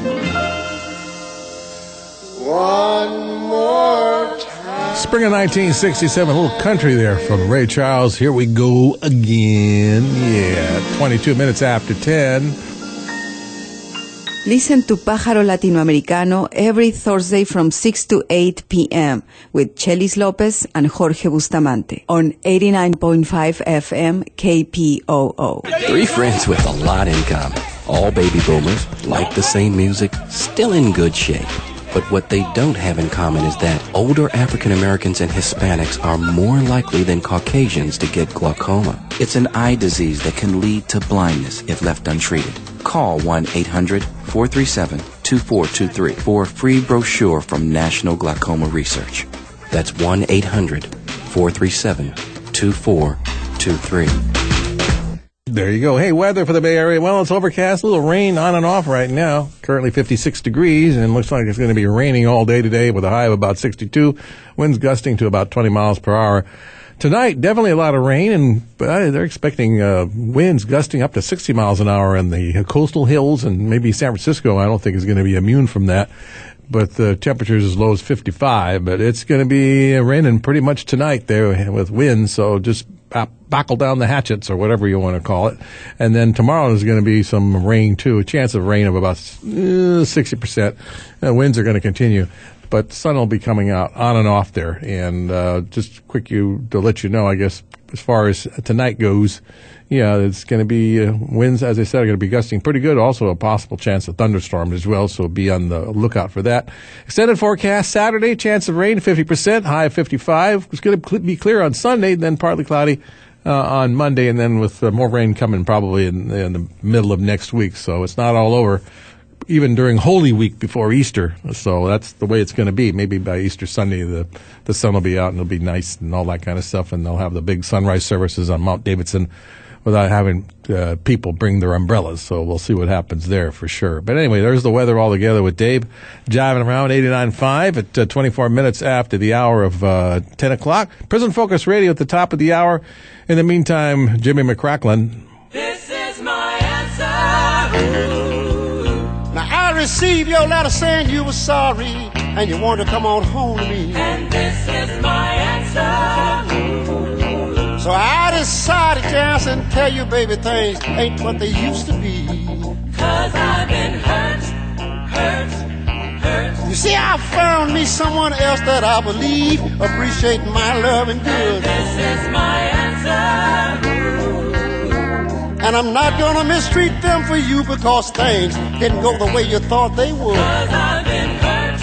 One more time. Spring of 1967, a little country there from Ray Charles. Here we go again. Yeah, 22 minutes after 10. Listen to Pájaro Latinoamericano every Thursday from 6 to 8 p.m. with Chelis Lopez and Jorge Bustamante on 89.5 FM KPOO. Three friends with a lot in common. All baby boomers, like the same music, still in good shape. But what they don't have in common is that older African Americans and Hispanics are more likely than Caucasians to get glaucoma. It's an eye disease that can lead to blindness if left untreated. Call 1-800-437-2423 for a free brochure from National Glaucoma Research. That's 1-800-437-2423. There you go. Hey, weather for the Bay Area. Well, it's overcast, a little rain on and off right now. Currently 56 degrees, and looks like it's going to be raining all day today with a high of about 62. Winds gusting to about 20 miles per hour. Tonight, definitely a lot of rain, and they're expecting winds gusting up to 60 miles an hour in the coastal hills, and maybe San Francisco, I don't think, is going to be immune from that. But the temperature's as low as 55, but it's going to be raining pretty much tonight there with winds, so just buckle down the hatchets or whatever you want to call it. And then tomorrow there's going to be some rain too, a chance of rain of about 60%. Winds are going to continue, but the sun will be coming out on and off there. And just quick to let you know, I guess, as far as tonight goes, yeah, it's going to be winds, as I said, are going to be gusting pretty good. Also a possible chance of thunderstorms as well, so be on the lookout for that. Extended forecast Saturday, chance of rain 50%, high of 55. It's going to be clear on Sunday, then partly cloudy on Monday, and then with more rain coming probably in the middle of next week. So it's not all over, even during Holy Week before Easter. So that's the way it's going to be. Maybe by Easter Sunday, the sun will be out and it'll be nice and all that kind of stuff, and they'll have the big sunrise services on Mount Davidson without having people bring their umbrellas. So we'll see what happens there for sure. But anyway, there's the weather all together with Dave jiving around 89.5 at 24 minutes after the hour of 10 o'clock. Prison Focus Radio at the top of the hour. In the meantime, Jimmy McCracklin. This is my answer. Now I received your letter saying you were sorry and you wanted to come on home to me. And this is my answer. So I decided to answer and tell you, baby, things ain't what they used to be. 'Cause I've been hurt. You see, I found me someone else that I believe appreciate my love and good. And this is my answer. And I'm not gonna mistreat them for you because things didn't go the way you thought they would. 'Cause I've been hurt.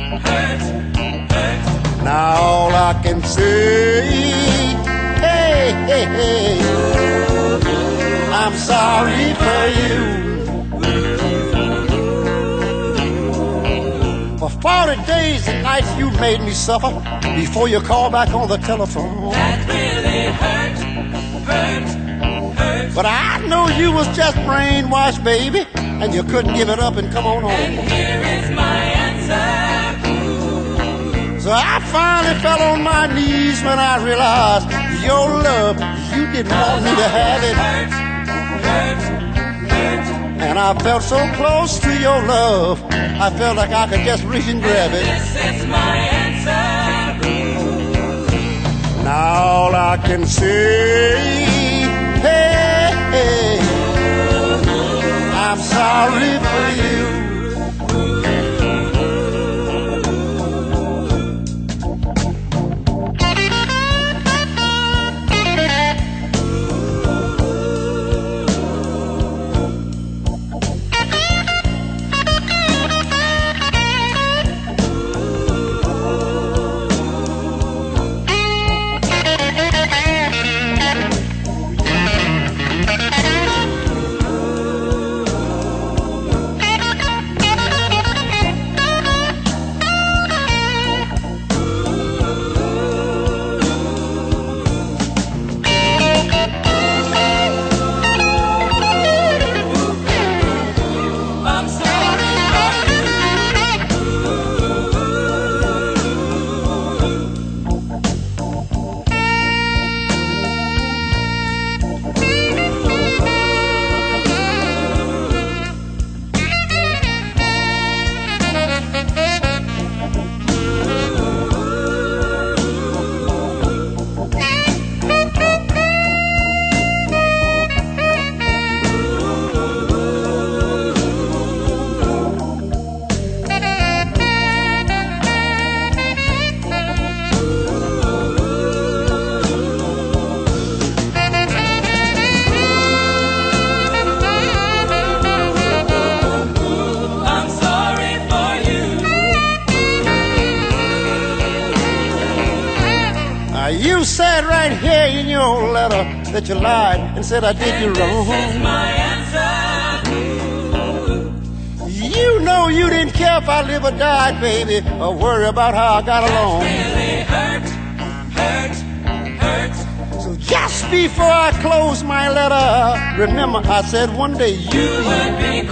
Now all I can say, hey, I'm sorry for you. For 40 days and nights you made me suffer before you called back on the telephone. That really hurt. But I know you was just brainwashed, baby, and you couldn't give it up and come on home. And here is my answer. So I finally fell on my knees when I realized your love, you didn't want me to have it. And I felt so close to your love, I felt like I could just reach and grab it. This is my answer. Now all I can say, hey, I'm sorry for you. You said right here in your letter that you lied and said I did you wrong. This is my answer. You know you didn't care if I live or died, baby, or worry about how I got along. That really hurt. So just before I close my letter, remember I said one day you would be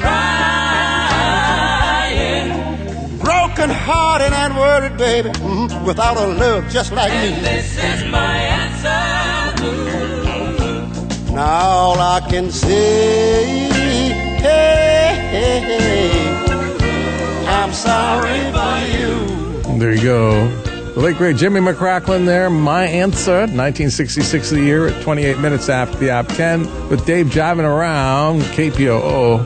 crying, broken hearted and worried, baby, without a love just like and me. this is my answer. Now all I can say, hey, I'm sorry for you. There you go. The late, great Jimmy McCracklin there. My Answer, 1966 of the year at 28 minutes after the hour 10 with Dave jiving around KPOO.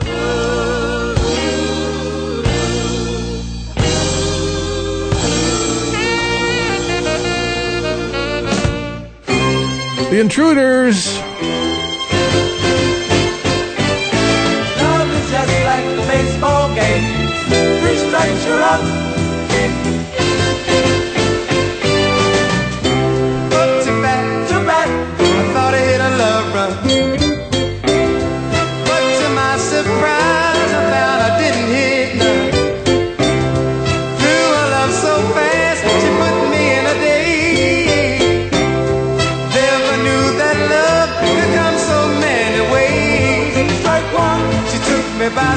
The Intruders. Love is just like a baseball game. 3 strikes, you're up. But too bad, I thought I hit a love run. But to my surprise, I found I didn't hit none. Threw a love so fast, she put me in a daze. Never knew that love could come so many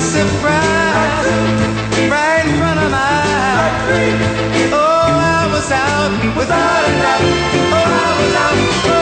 surprise right in front of my eyes. Oh, I was out without a doubt. Oh, I was out.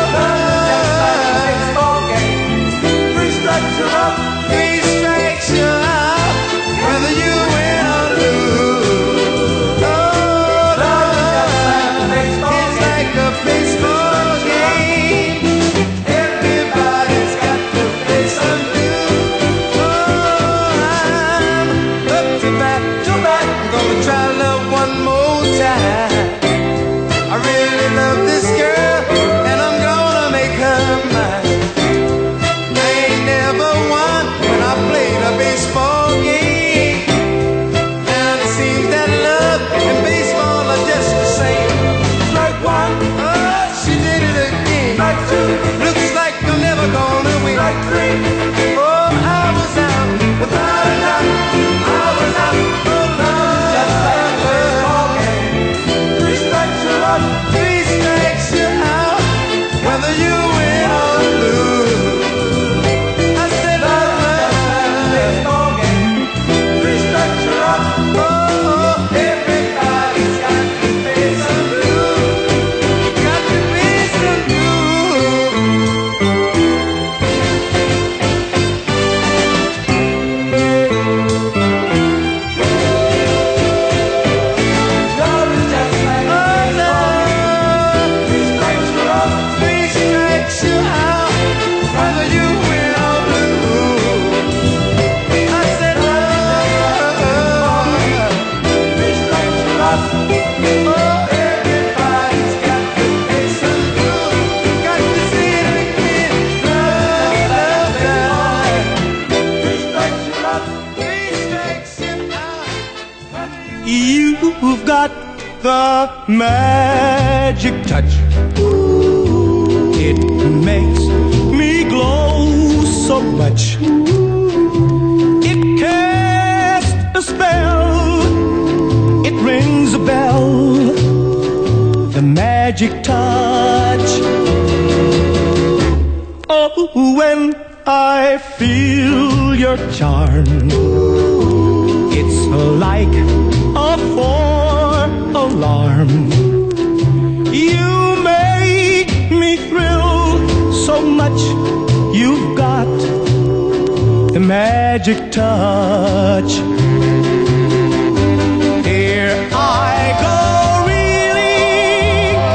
Three strikes you're out. Three strikes you're out. Whether you win or lose. Oh, Lord, it's like a baseball game. Everybody's got to play some dues. Oh, I'm up to bat. I'm gonna try love one more time. I really love this girl, and I'm gonna make her mine. I ain't never won when I played a baseball game. And it seems that love and baseball are just the same. Strike one, oh, she did it again. Strike two, looks like I'm never gonna win. Strike three, oh, I was out without a doubt. I was out, oh Lord, just like a baseball game. Three strikes you're out, three strikes you're out. Whether you win or lose. I said I was baseball game. Three strikes you're out. Oh, everybody's got to pay some dues. Got to pay some You've got the magic touch. It makes me glow so much. It casts a spell. It rings a bell. The magic touch. Oh, when I feel your charm, it's like a alarm. You make me thrill so much. You've got the magic touch. Here I go, reeling.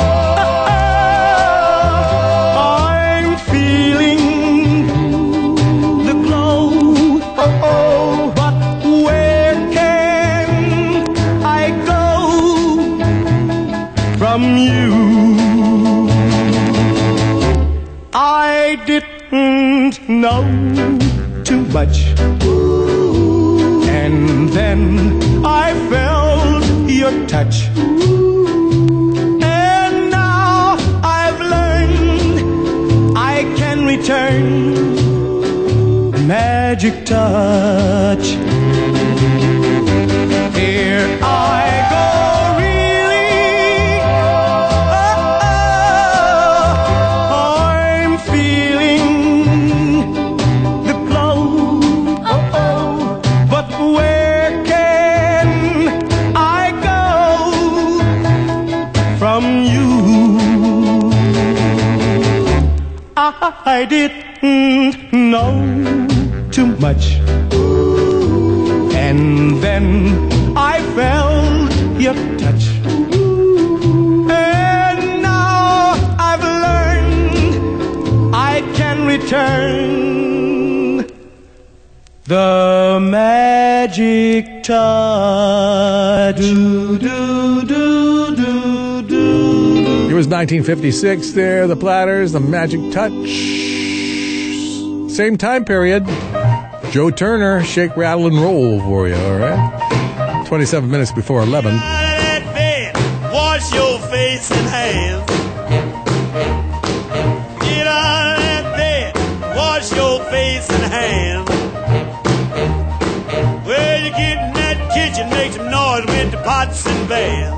I'm feeling the glow. But where can I go from you? I didn't know too much, and then I felt your touch, and now I've learned I can return the magic touch. Here I go, reeling. I'm feeling the glow. But where can I go from you? I didn't know too much, and then I felt your touch, and now I've learned I can return the magic touch. It was 1956 there, the Platters, the Magic Touch. Same time period. Joe Turner, Shake, Rattle, and Roll for you, all right? 27 minutes before 11. Wash your face and hands. Get out of that bed. Wash your face and hands. Well, you get in that kitchen, make some noise with the pots and pans.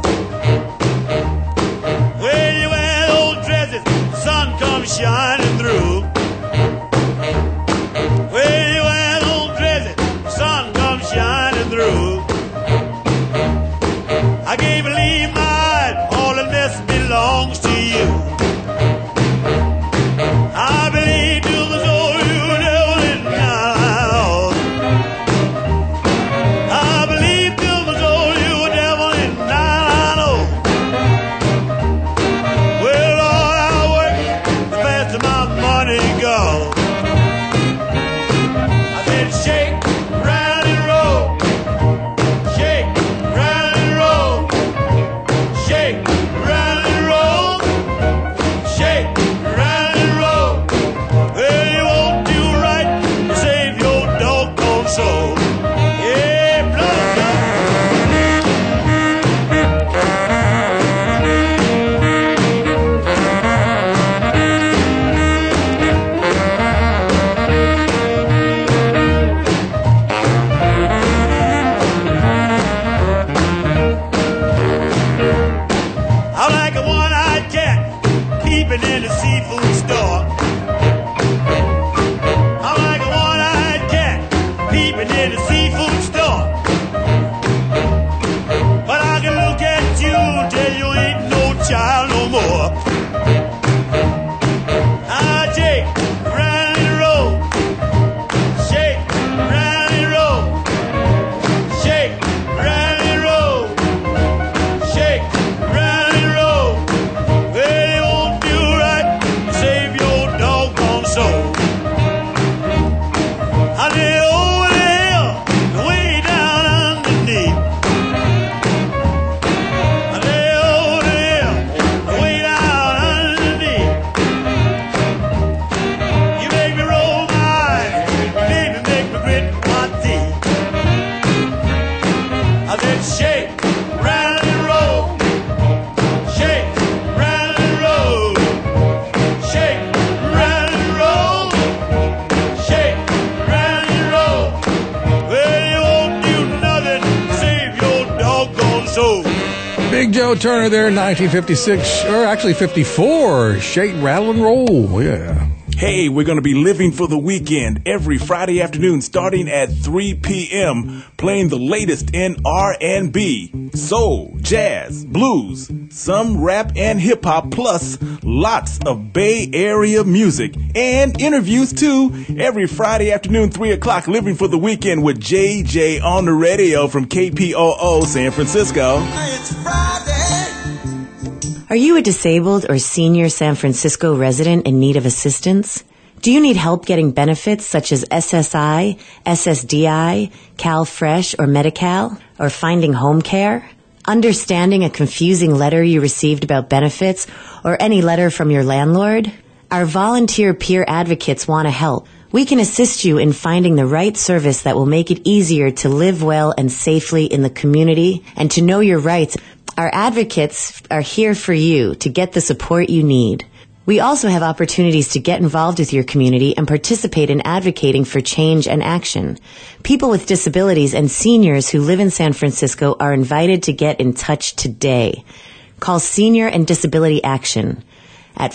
Well, you wear old dresses, the sun comes shining through. Well, you wear old dresses, the sun go. I said shake, round and roll. Shake, round and roll. Shake, round and roll. Shake, round and roll. Well, you won't do right to save your doggone soul. Yeah, blood, I'm like a one-eyed cat peeping in the seafood store. I'm like a one-eyed cat peeping in the seafood store. But I can look at you and tell you ain't no child no more. I shake, round and roll. Shake, round and roll. Shake, round and roll. Shake, round and roll. Well, you won't do right to save your doggone soul. I lay over there, way down underneath. I lay over there, way down underneath. You make me roll my eyes, baby, make me grit my teeth. I said shake, round and roll. Shake, round and roll. Shake, round and roll. Shake, round and roll. Well, you won't do nothing to save your doggone soul. Big Joe Turner there, 1956, or actually 54. Shake, rattle, and roll. Yeah. Hey, we're going to be living for the weekend every Friday afternoon starting at 3 p.m. playing the latest in R&B, soul, jazz, blues, some rap and hip-hop, plus lots of Bay Area music and interviews too. Every Friday afternoon, 3 o'clock, living for the weekend with JJ on the radio from KPOO San Francisco. Are you a disabled or senior San Francisco resident in need of assistance? Do you need help getting benefits such as SSI, SSDI, CalFresh, or Medi-Cal, or finding home care? Understanding a confusing letter you received about benefits, or any letter from your landlord? Our volunteer peer advocates want to help. We can assist you in finding the right service that will make it easier to live well and safely in the community and to know your rights. Our advocates are here for you to get the support you need. We also have opportunities to get involved with your community and participate in advocating for change and action. People with disabilities and seniors who live in San Francisco are invited to get in touch today. Call Senior and Disability Action at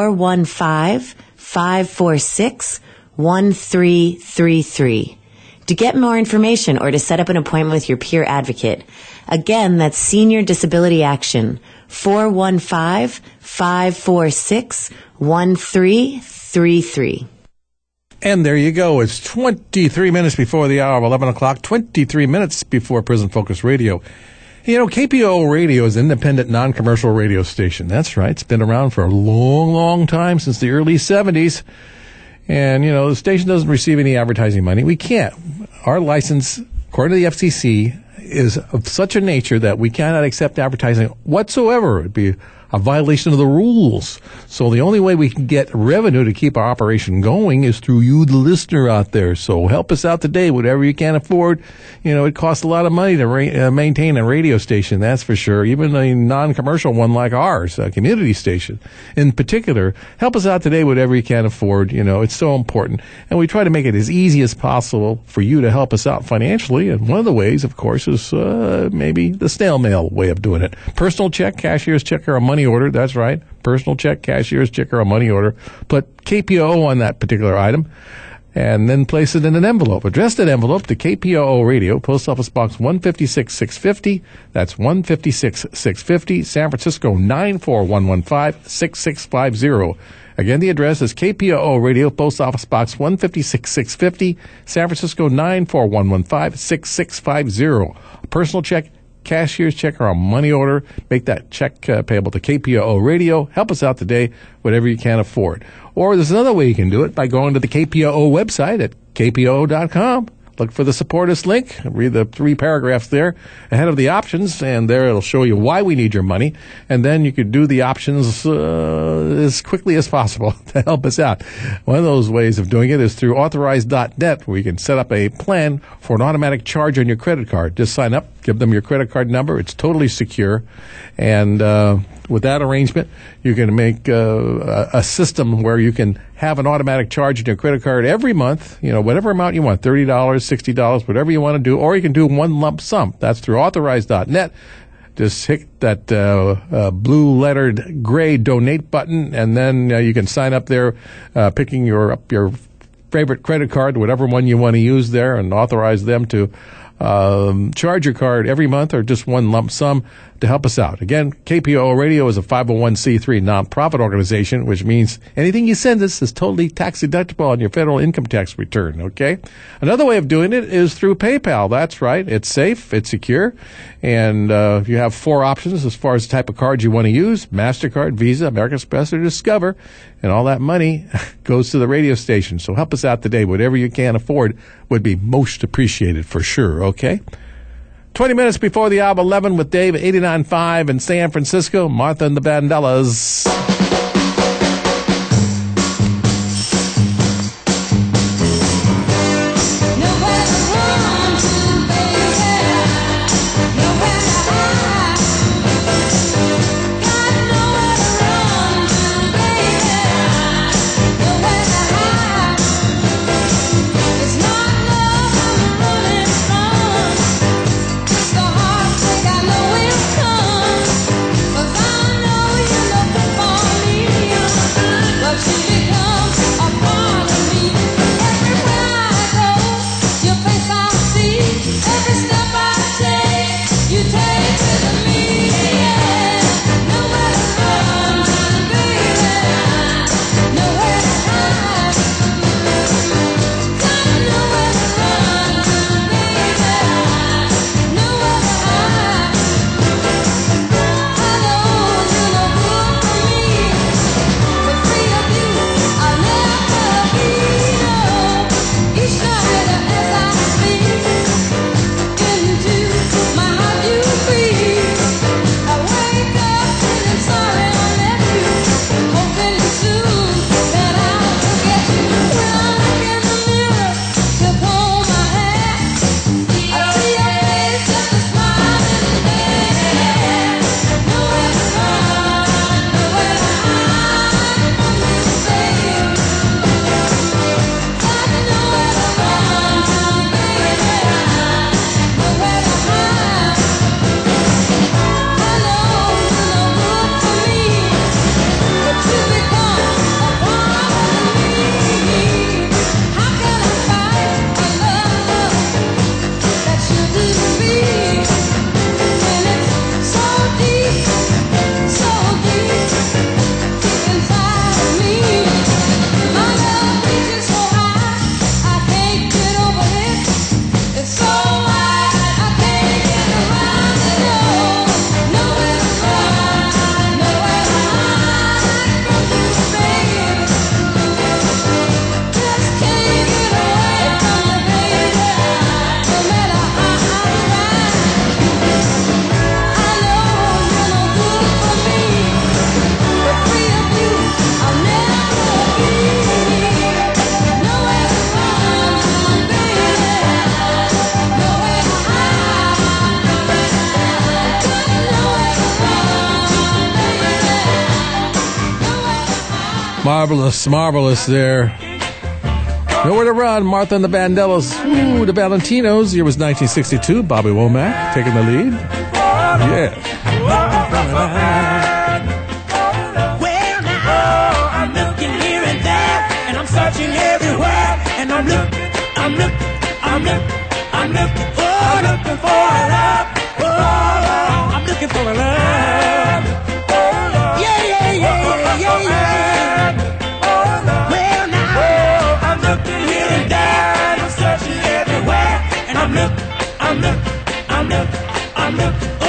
415-546-1333 to get more information or to set up an appointment with your peer advocate. Again, that's Senior Disability Action, 415-546-1333. And there you go. It's 23 minutes before the hour of 11 o'clock, 23 minutes before Prison Focus Radio. You know, KPOO Radio is an independent, non-commercial radio station. That's right. It's been around for a long, long time, since the early 70s. And, you know, the station doesn't receive any advertising money. We can't. Our license, according to the FCC, is of such a nature that we cannot accept advertising whatsoever. It'd be a violation of the rules. So the only way we can get revenue to keep our operation going is through you, the listener out there. So help us out today, whatever you can afford. You know, it costs a lot of money to maintain a radio station, that's for sure. Even a non-commercial one like ours, a community station in particular. Help us out today, whatever you can afford. You know, it's so important. And we try to make it as easy as possible for you to help us out financially. And one of the ways, of course, is maybe the snail mail way of doing it. Personal check, cashier's check, or a money order. That's right. Personal check, cashier's check, or a money order. Put KPOO on that particular item and then place it in an envelope. Address that envelope to KPOO Radio, Post Office Box 156-650. That's 156-650, San Francisco 94115-6650. Again, the address is KPOO Radio, Post Office Box 156-650, San Francisco 94115-6650. A personal check, cashier's check or a money order. Make that check payable to KPOO Radio. Help us out today, whatever you can afford. Or there's another way you can do it by going to the KPOO website at kpoo.com. Look for the Support Us link. Read the 3 paragraphs there ahead of the options, and there it'll show you why we need your money. And then you could do the options as quickly as possible to help us out. One of those ways of doing it is through Authorize.net, where you can set up a plan for an automatic charge on your credit card. Just sign up, give them your credit card number. It's totally secure. And with that arrangement, you can make a system where you can have an automatic charge on your credit card every month, whatever amount you want, $30, $60, whatever you want to do, or you can do one lump sum. That's through Authorize.net. Just hit that blue lettered gray donate button, and then you can sign up there, picking your favorite credit card, whatever one you want to use there, and authorize them to charge your card every month or just one lump sum to help us out. Again, KPOO Radio is a 501c3 nonprofit organization, which means anything you send us is totally tax deductible on your federal income tax return, okay? Another way of doing it is through PayPal. That's right. It's safe, it's secure, and you have 4 options as far as the type of card you want to use: MasterCard, Visa, American Express, or Discover, and all that money goes to the radio station. So help us out today. Whatever you can afford would be most appreciated for sure, okay? 20 minutes before the hour 11 with Dave at 89.5 in San Francisco. Martha and the Vandellas. Marvelous, marvelous there. Nowhere to Run, Martha and the Vandellas. Ooh, the Valentinos. Year was 1962. Bobby Womack taking the lead. Yeah. Well, now I'm looking here and there, and I'm searching everywhere, and I'm looking for a love. Oh, I'm looking for a love. Yeah, yeah, yeah, yeah, yeah. Well, now I'm looking here and there, and I'm searching everywhere, and I'm looking.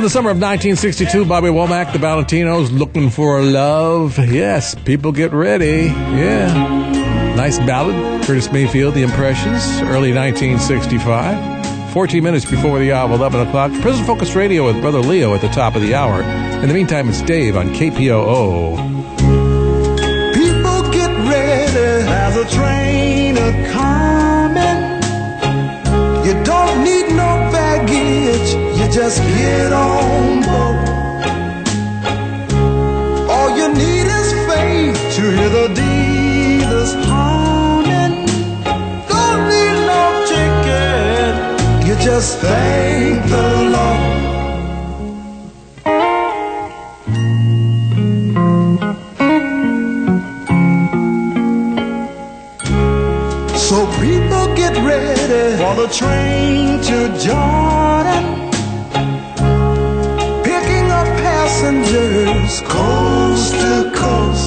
From the summer of 1962, Bobby Womack, the Valentinos, Looking for Love. Yes, people get ready. Yeah. Nice ballad. Curtis Mayfield, The Impressions, early 1965. 14 minutes before the hour of 11 o'clock. Prison Focus Radio with Brother Leo at the top of the hour. In the meantime, it's Dave on KPOO. People get ready. There's a train a-coming. You don't need no baggage. You just get on board. All you need is faith to hear the dealers humming. Don't need no ticket. You just thank the Lord. So people get ready for the train to Jordan, picking up passengers coast to coast.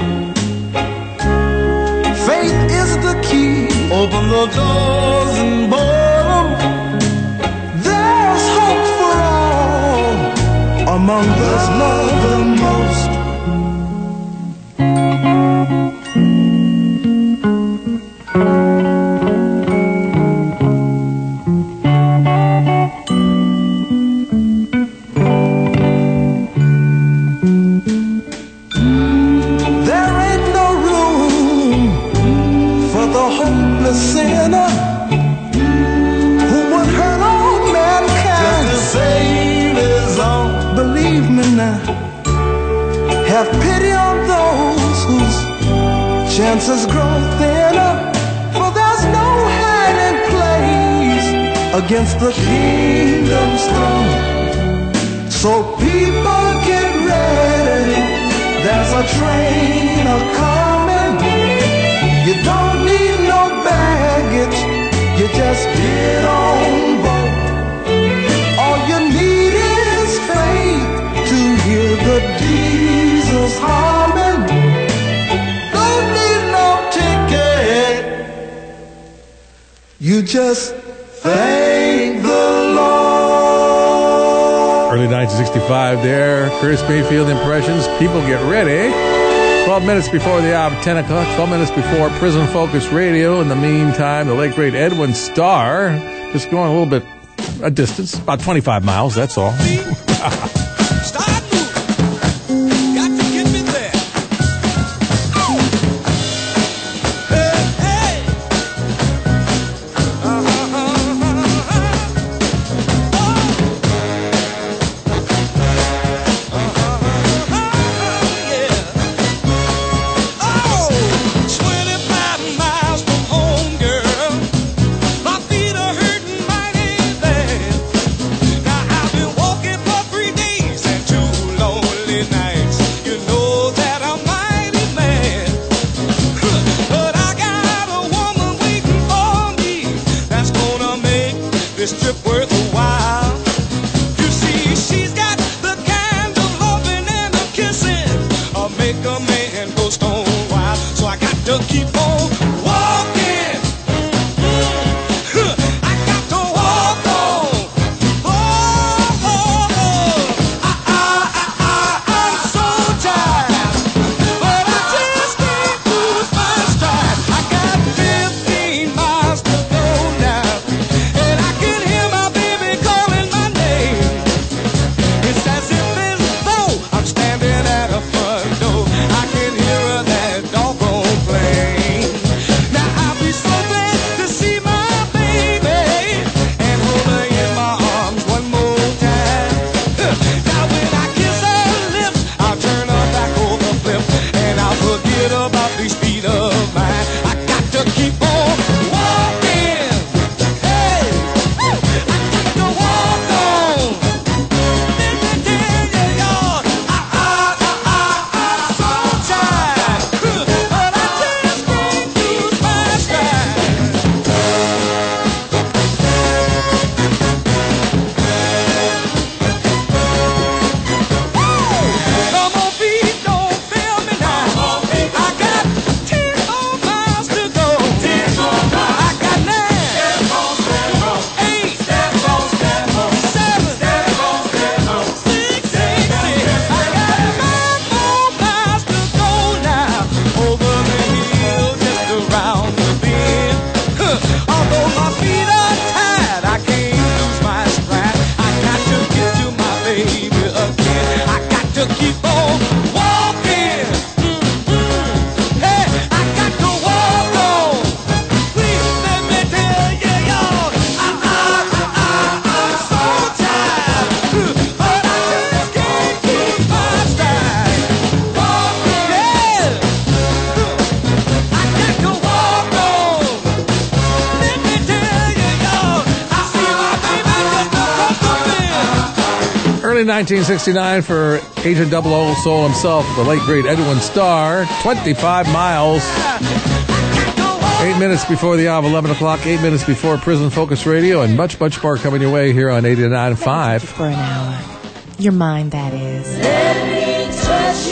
Faith is the key, open the doors and board 'em. There's hope for all among those loved the most. Sinner who would hurt all mankind just to save his own. Believe me now, have pity on those whose chances grow thinner, for there's no hiding place against the kingdom's throne. So people get ready, there's a train a-coming. You don't need no baggage, you just get on board. All you need is faith to hear the diesels humming. Don't need no ticket, you just thank the Lord. Early 1965 there. Curtis Mayfield, Impressions. People get ready. 12 minutes before the hour of 10 o'clock, 12 minutes before Prison Focus Radio. In the meantime, the late great Edwin Starr, just going a little bit a distance, about 25 miles, that's all. Walking for 3 days. Early 1969 for Agent 00 Soul himself, the late great Edwin Starr, 25 miles. 8 minutes before the hour of 11 o'clock, 8 minutes before Prison Focus Radio, and much, much more coming your way here on 89.5. For an hour. Your mind, that is. Let me touch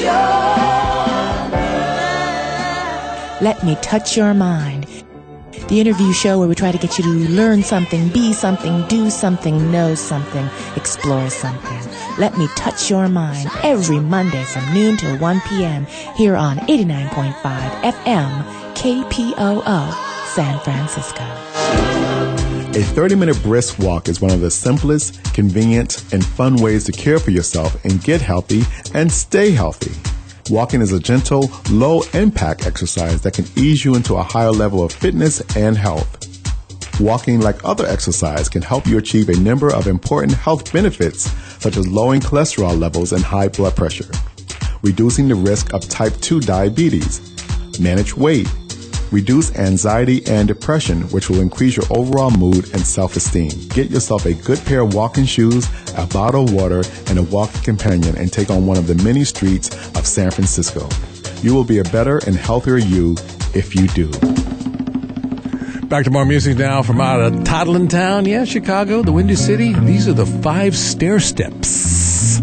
your Let Me Touch Your Mind. The interview show where we try to get you to learn something, be something, do something, know something, explore something. Let Me Touch Your Mind every Monday from noon till 1 p.m. here on 89.5 FM KPOO San Francisco. A 30-minute brisk walk is one of the simplest, convenient, and fun ways to care for yourself and get healthy and stay healthy. Walking is a gentle, low-impact exercise that can ease you into a higher level of fitness and health. Walking, like other exercise, can help you achieve a number of important health benefits, such as lowering cholesterol levels and high blood pressure, reducing the risk of type 2 diabetes, manage weight, reduce anxiety and depression, which will increase your overall mood and self-esteem. Get yourself a good pair of walking shoes, a bottle of water, and a walking companion, and take on one of the many streets of San Francisco. You will be a better and healthier you if you do. Back to more music now from out of Toddlin Town. Yeah, Chicago, the Windy City. These are the 5 stair steps.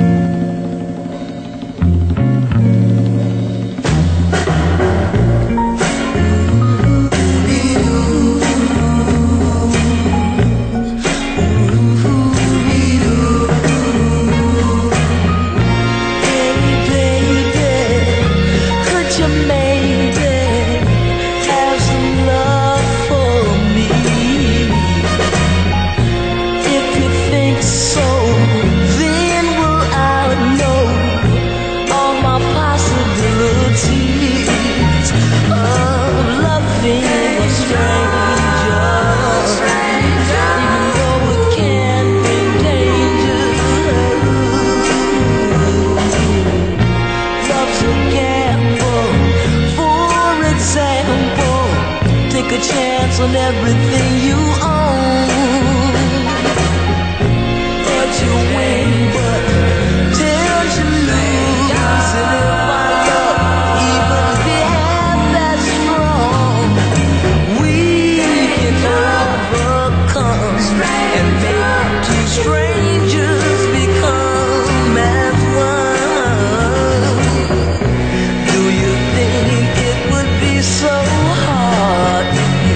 On everything you own, but you win, but till you lose. And if our love even be half that strong, we can overcome and make 2 strangers become as one. Do you think it would be so hard?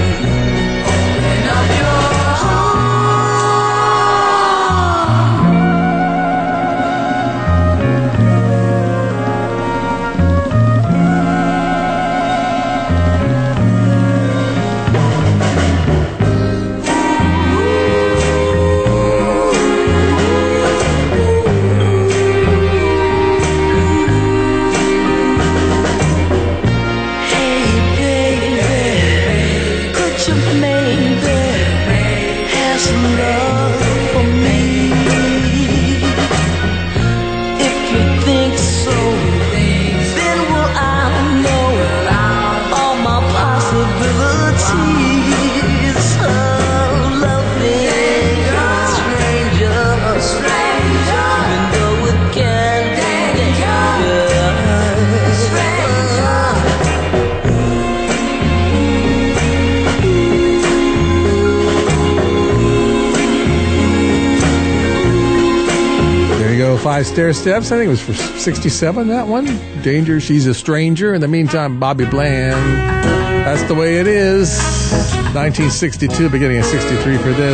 Five Stair Steps. I think it was for 67, that one. Danger, She's a Stranger. In the meantime, Bobby Bland. That's the way it is. 1962, beginning of 63 for this.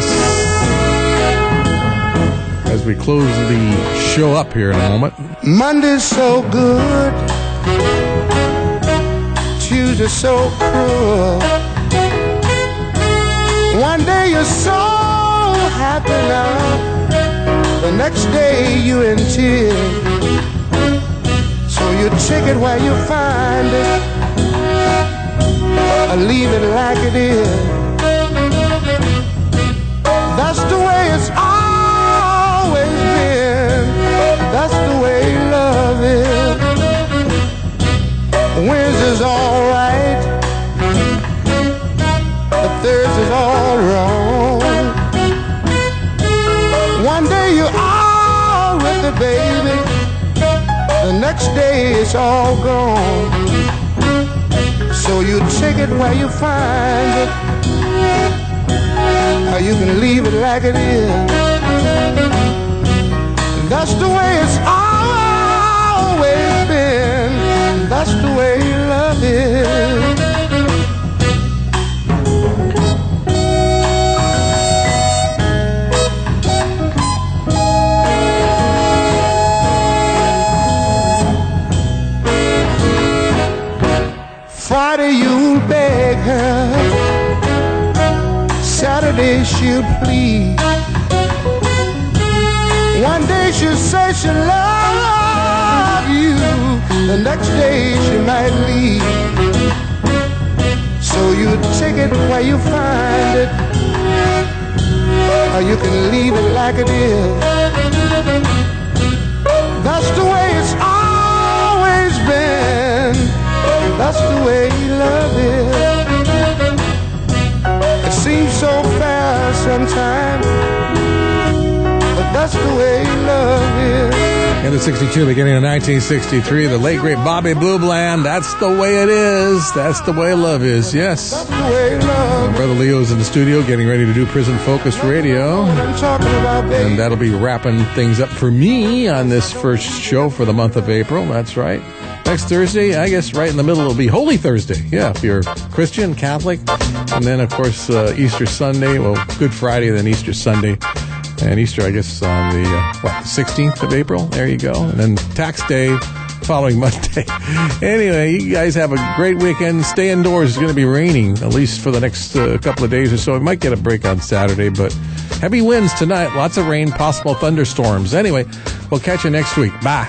As we close the show up here in a moment. Monday's so good. Tuesday's so cruel. One day you're so happy now. The next day you in tears. So you take it while you find it, or leave it like it is. That's the way it's always been. That's the way love is. Wednesday's alright, but Thursday's all wrong. One day you already it, baby, the next day it's all gone. So you take it where you find it, or you can leave it like it is. That's the way it's always been. That's the way love is. Friday you'll beg her, Saturday she'll plead. One day she'll say she loves you, the next day she might leave. So you take it where you find it, or you can leave it like it is. That's the way it's always been. That's the way love is. It seems so fast sometimes, but that's the way love is. End of 62, beginning of 1963, the late, great Bobby Blue Bland. That's the way it is. That's the way love is. Yes. That's the way love is. Brother Leo's in the studio getting ready to do Prison Focus Radio. I'm talking about, baby. And that'll be wrapping things up for me on this first show for the month of April. That's right. Next Thursday, I guess right in the middle will be Holy Thursday. Yeah, if you're Christian, Catholic. And then, of course, Easter Sunday. Well, Good Friday, then Easter Sunday. And Easter, I guess, on the 16th of April. There you go. And then Tax Day, following Monday. Anyway, you guys have a great weekend. Stay indoors. It's going to be raining, at least for the next couple of days or so. We might get a break on Saturday, but heavy winds tonight. Lots of rain, possible thunderstorms. Anyway, we'll catch you next week. Bye.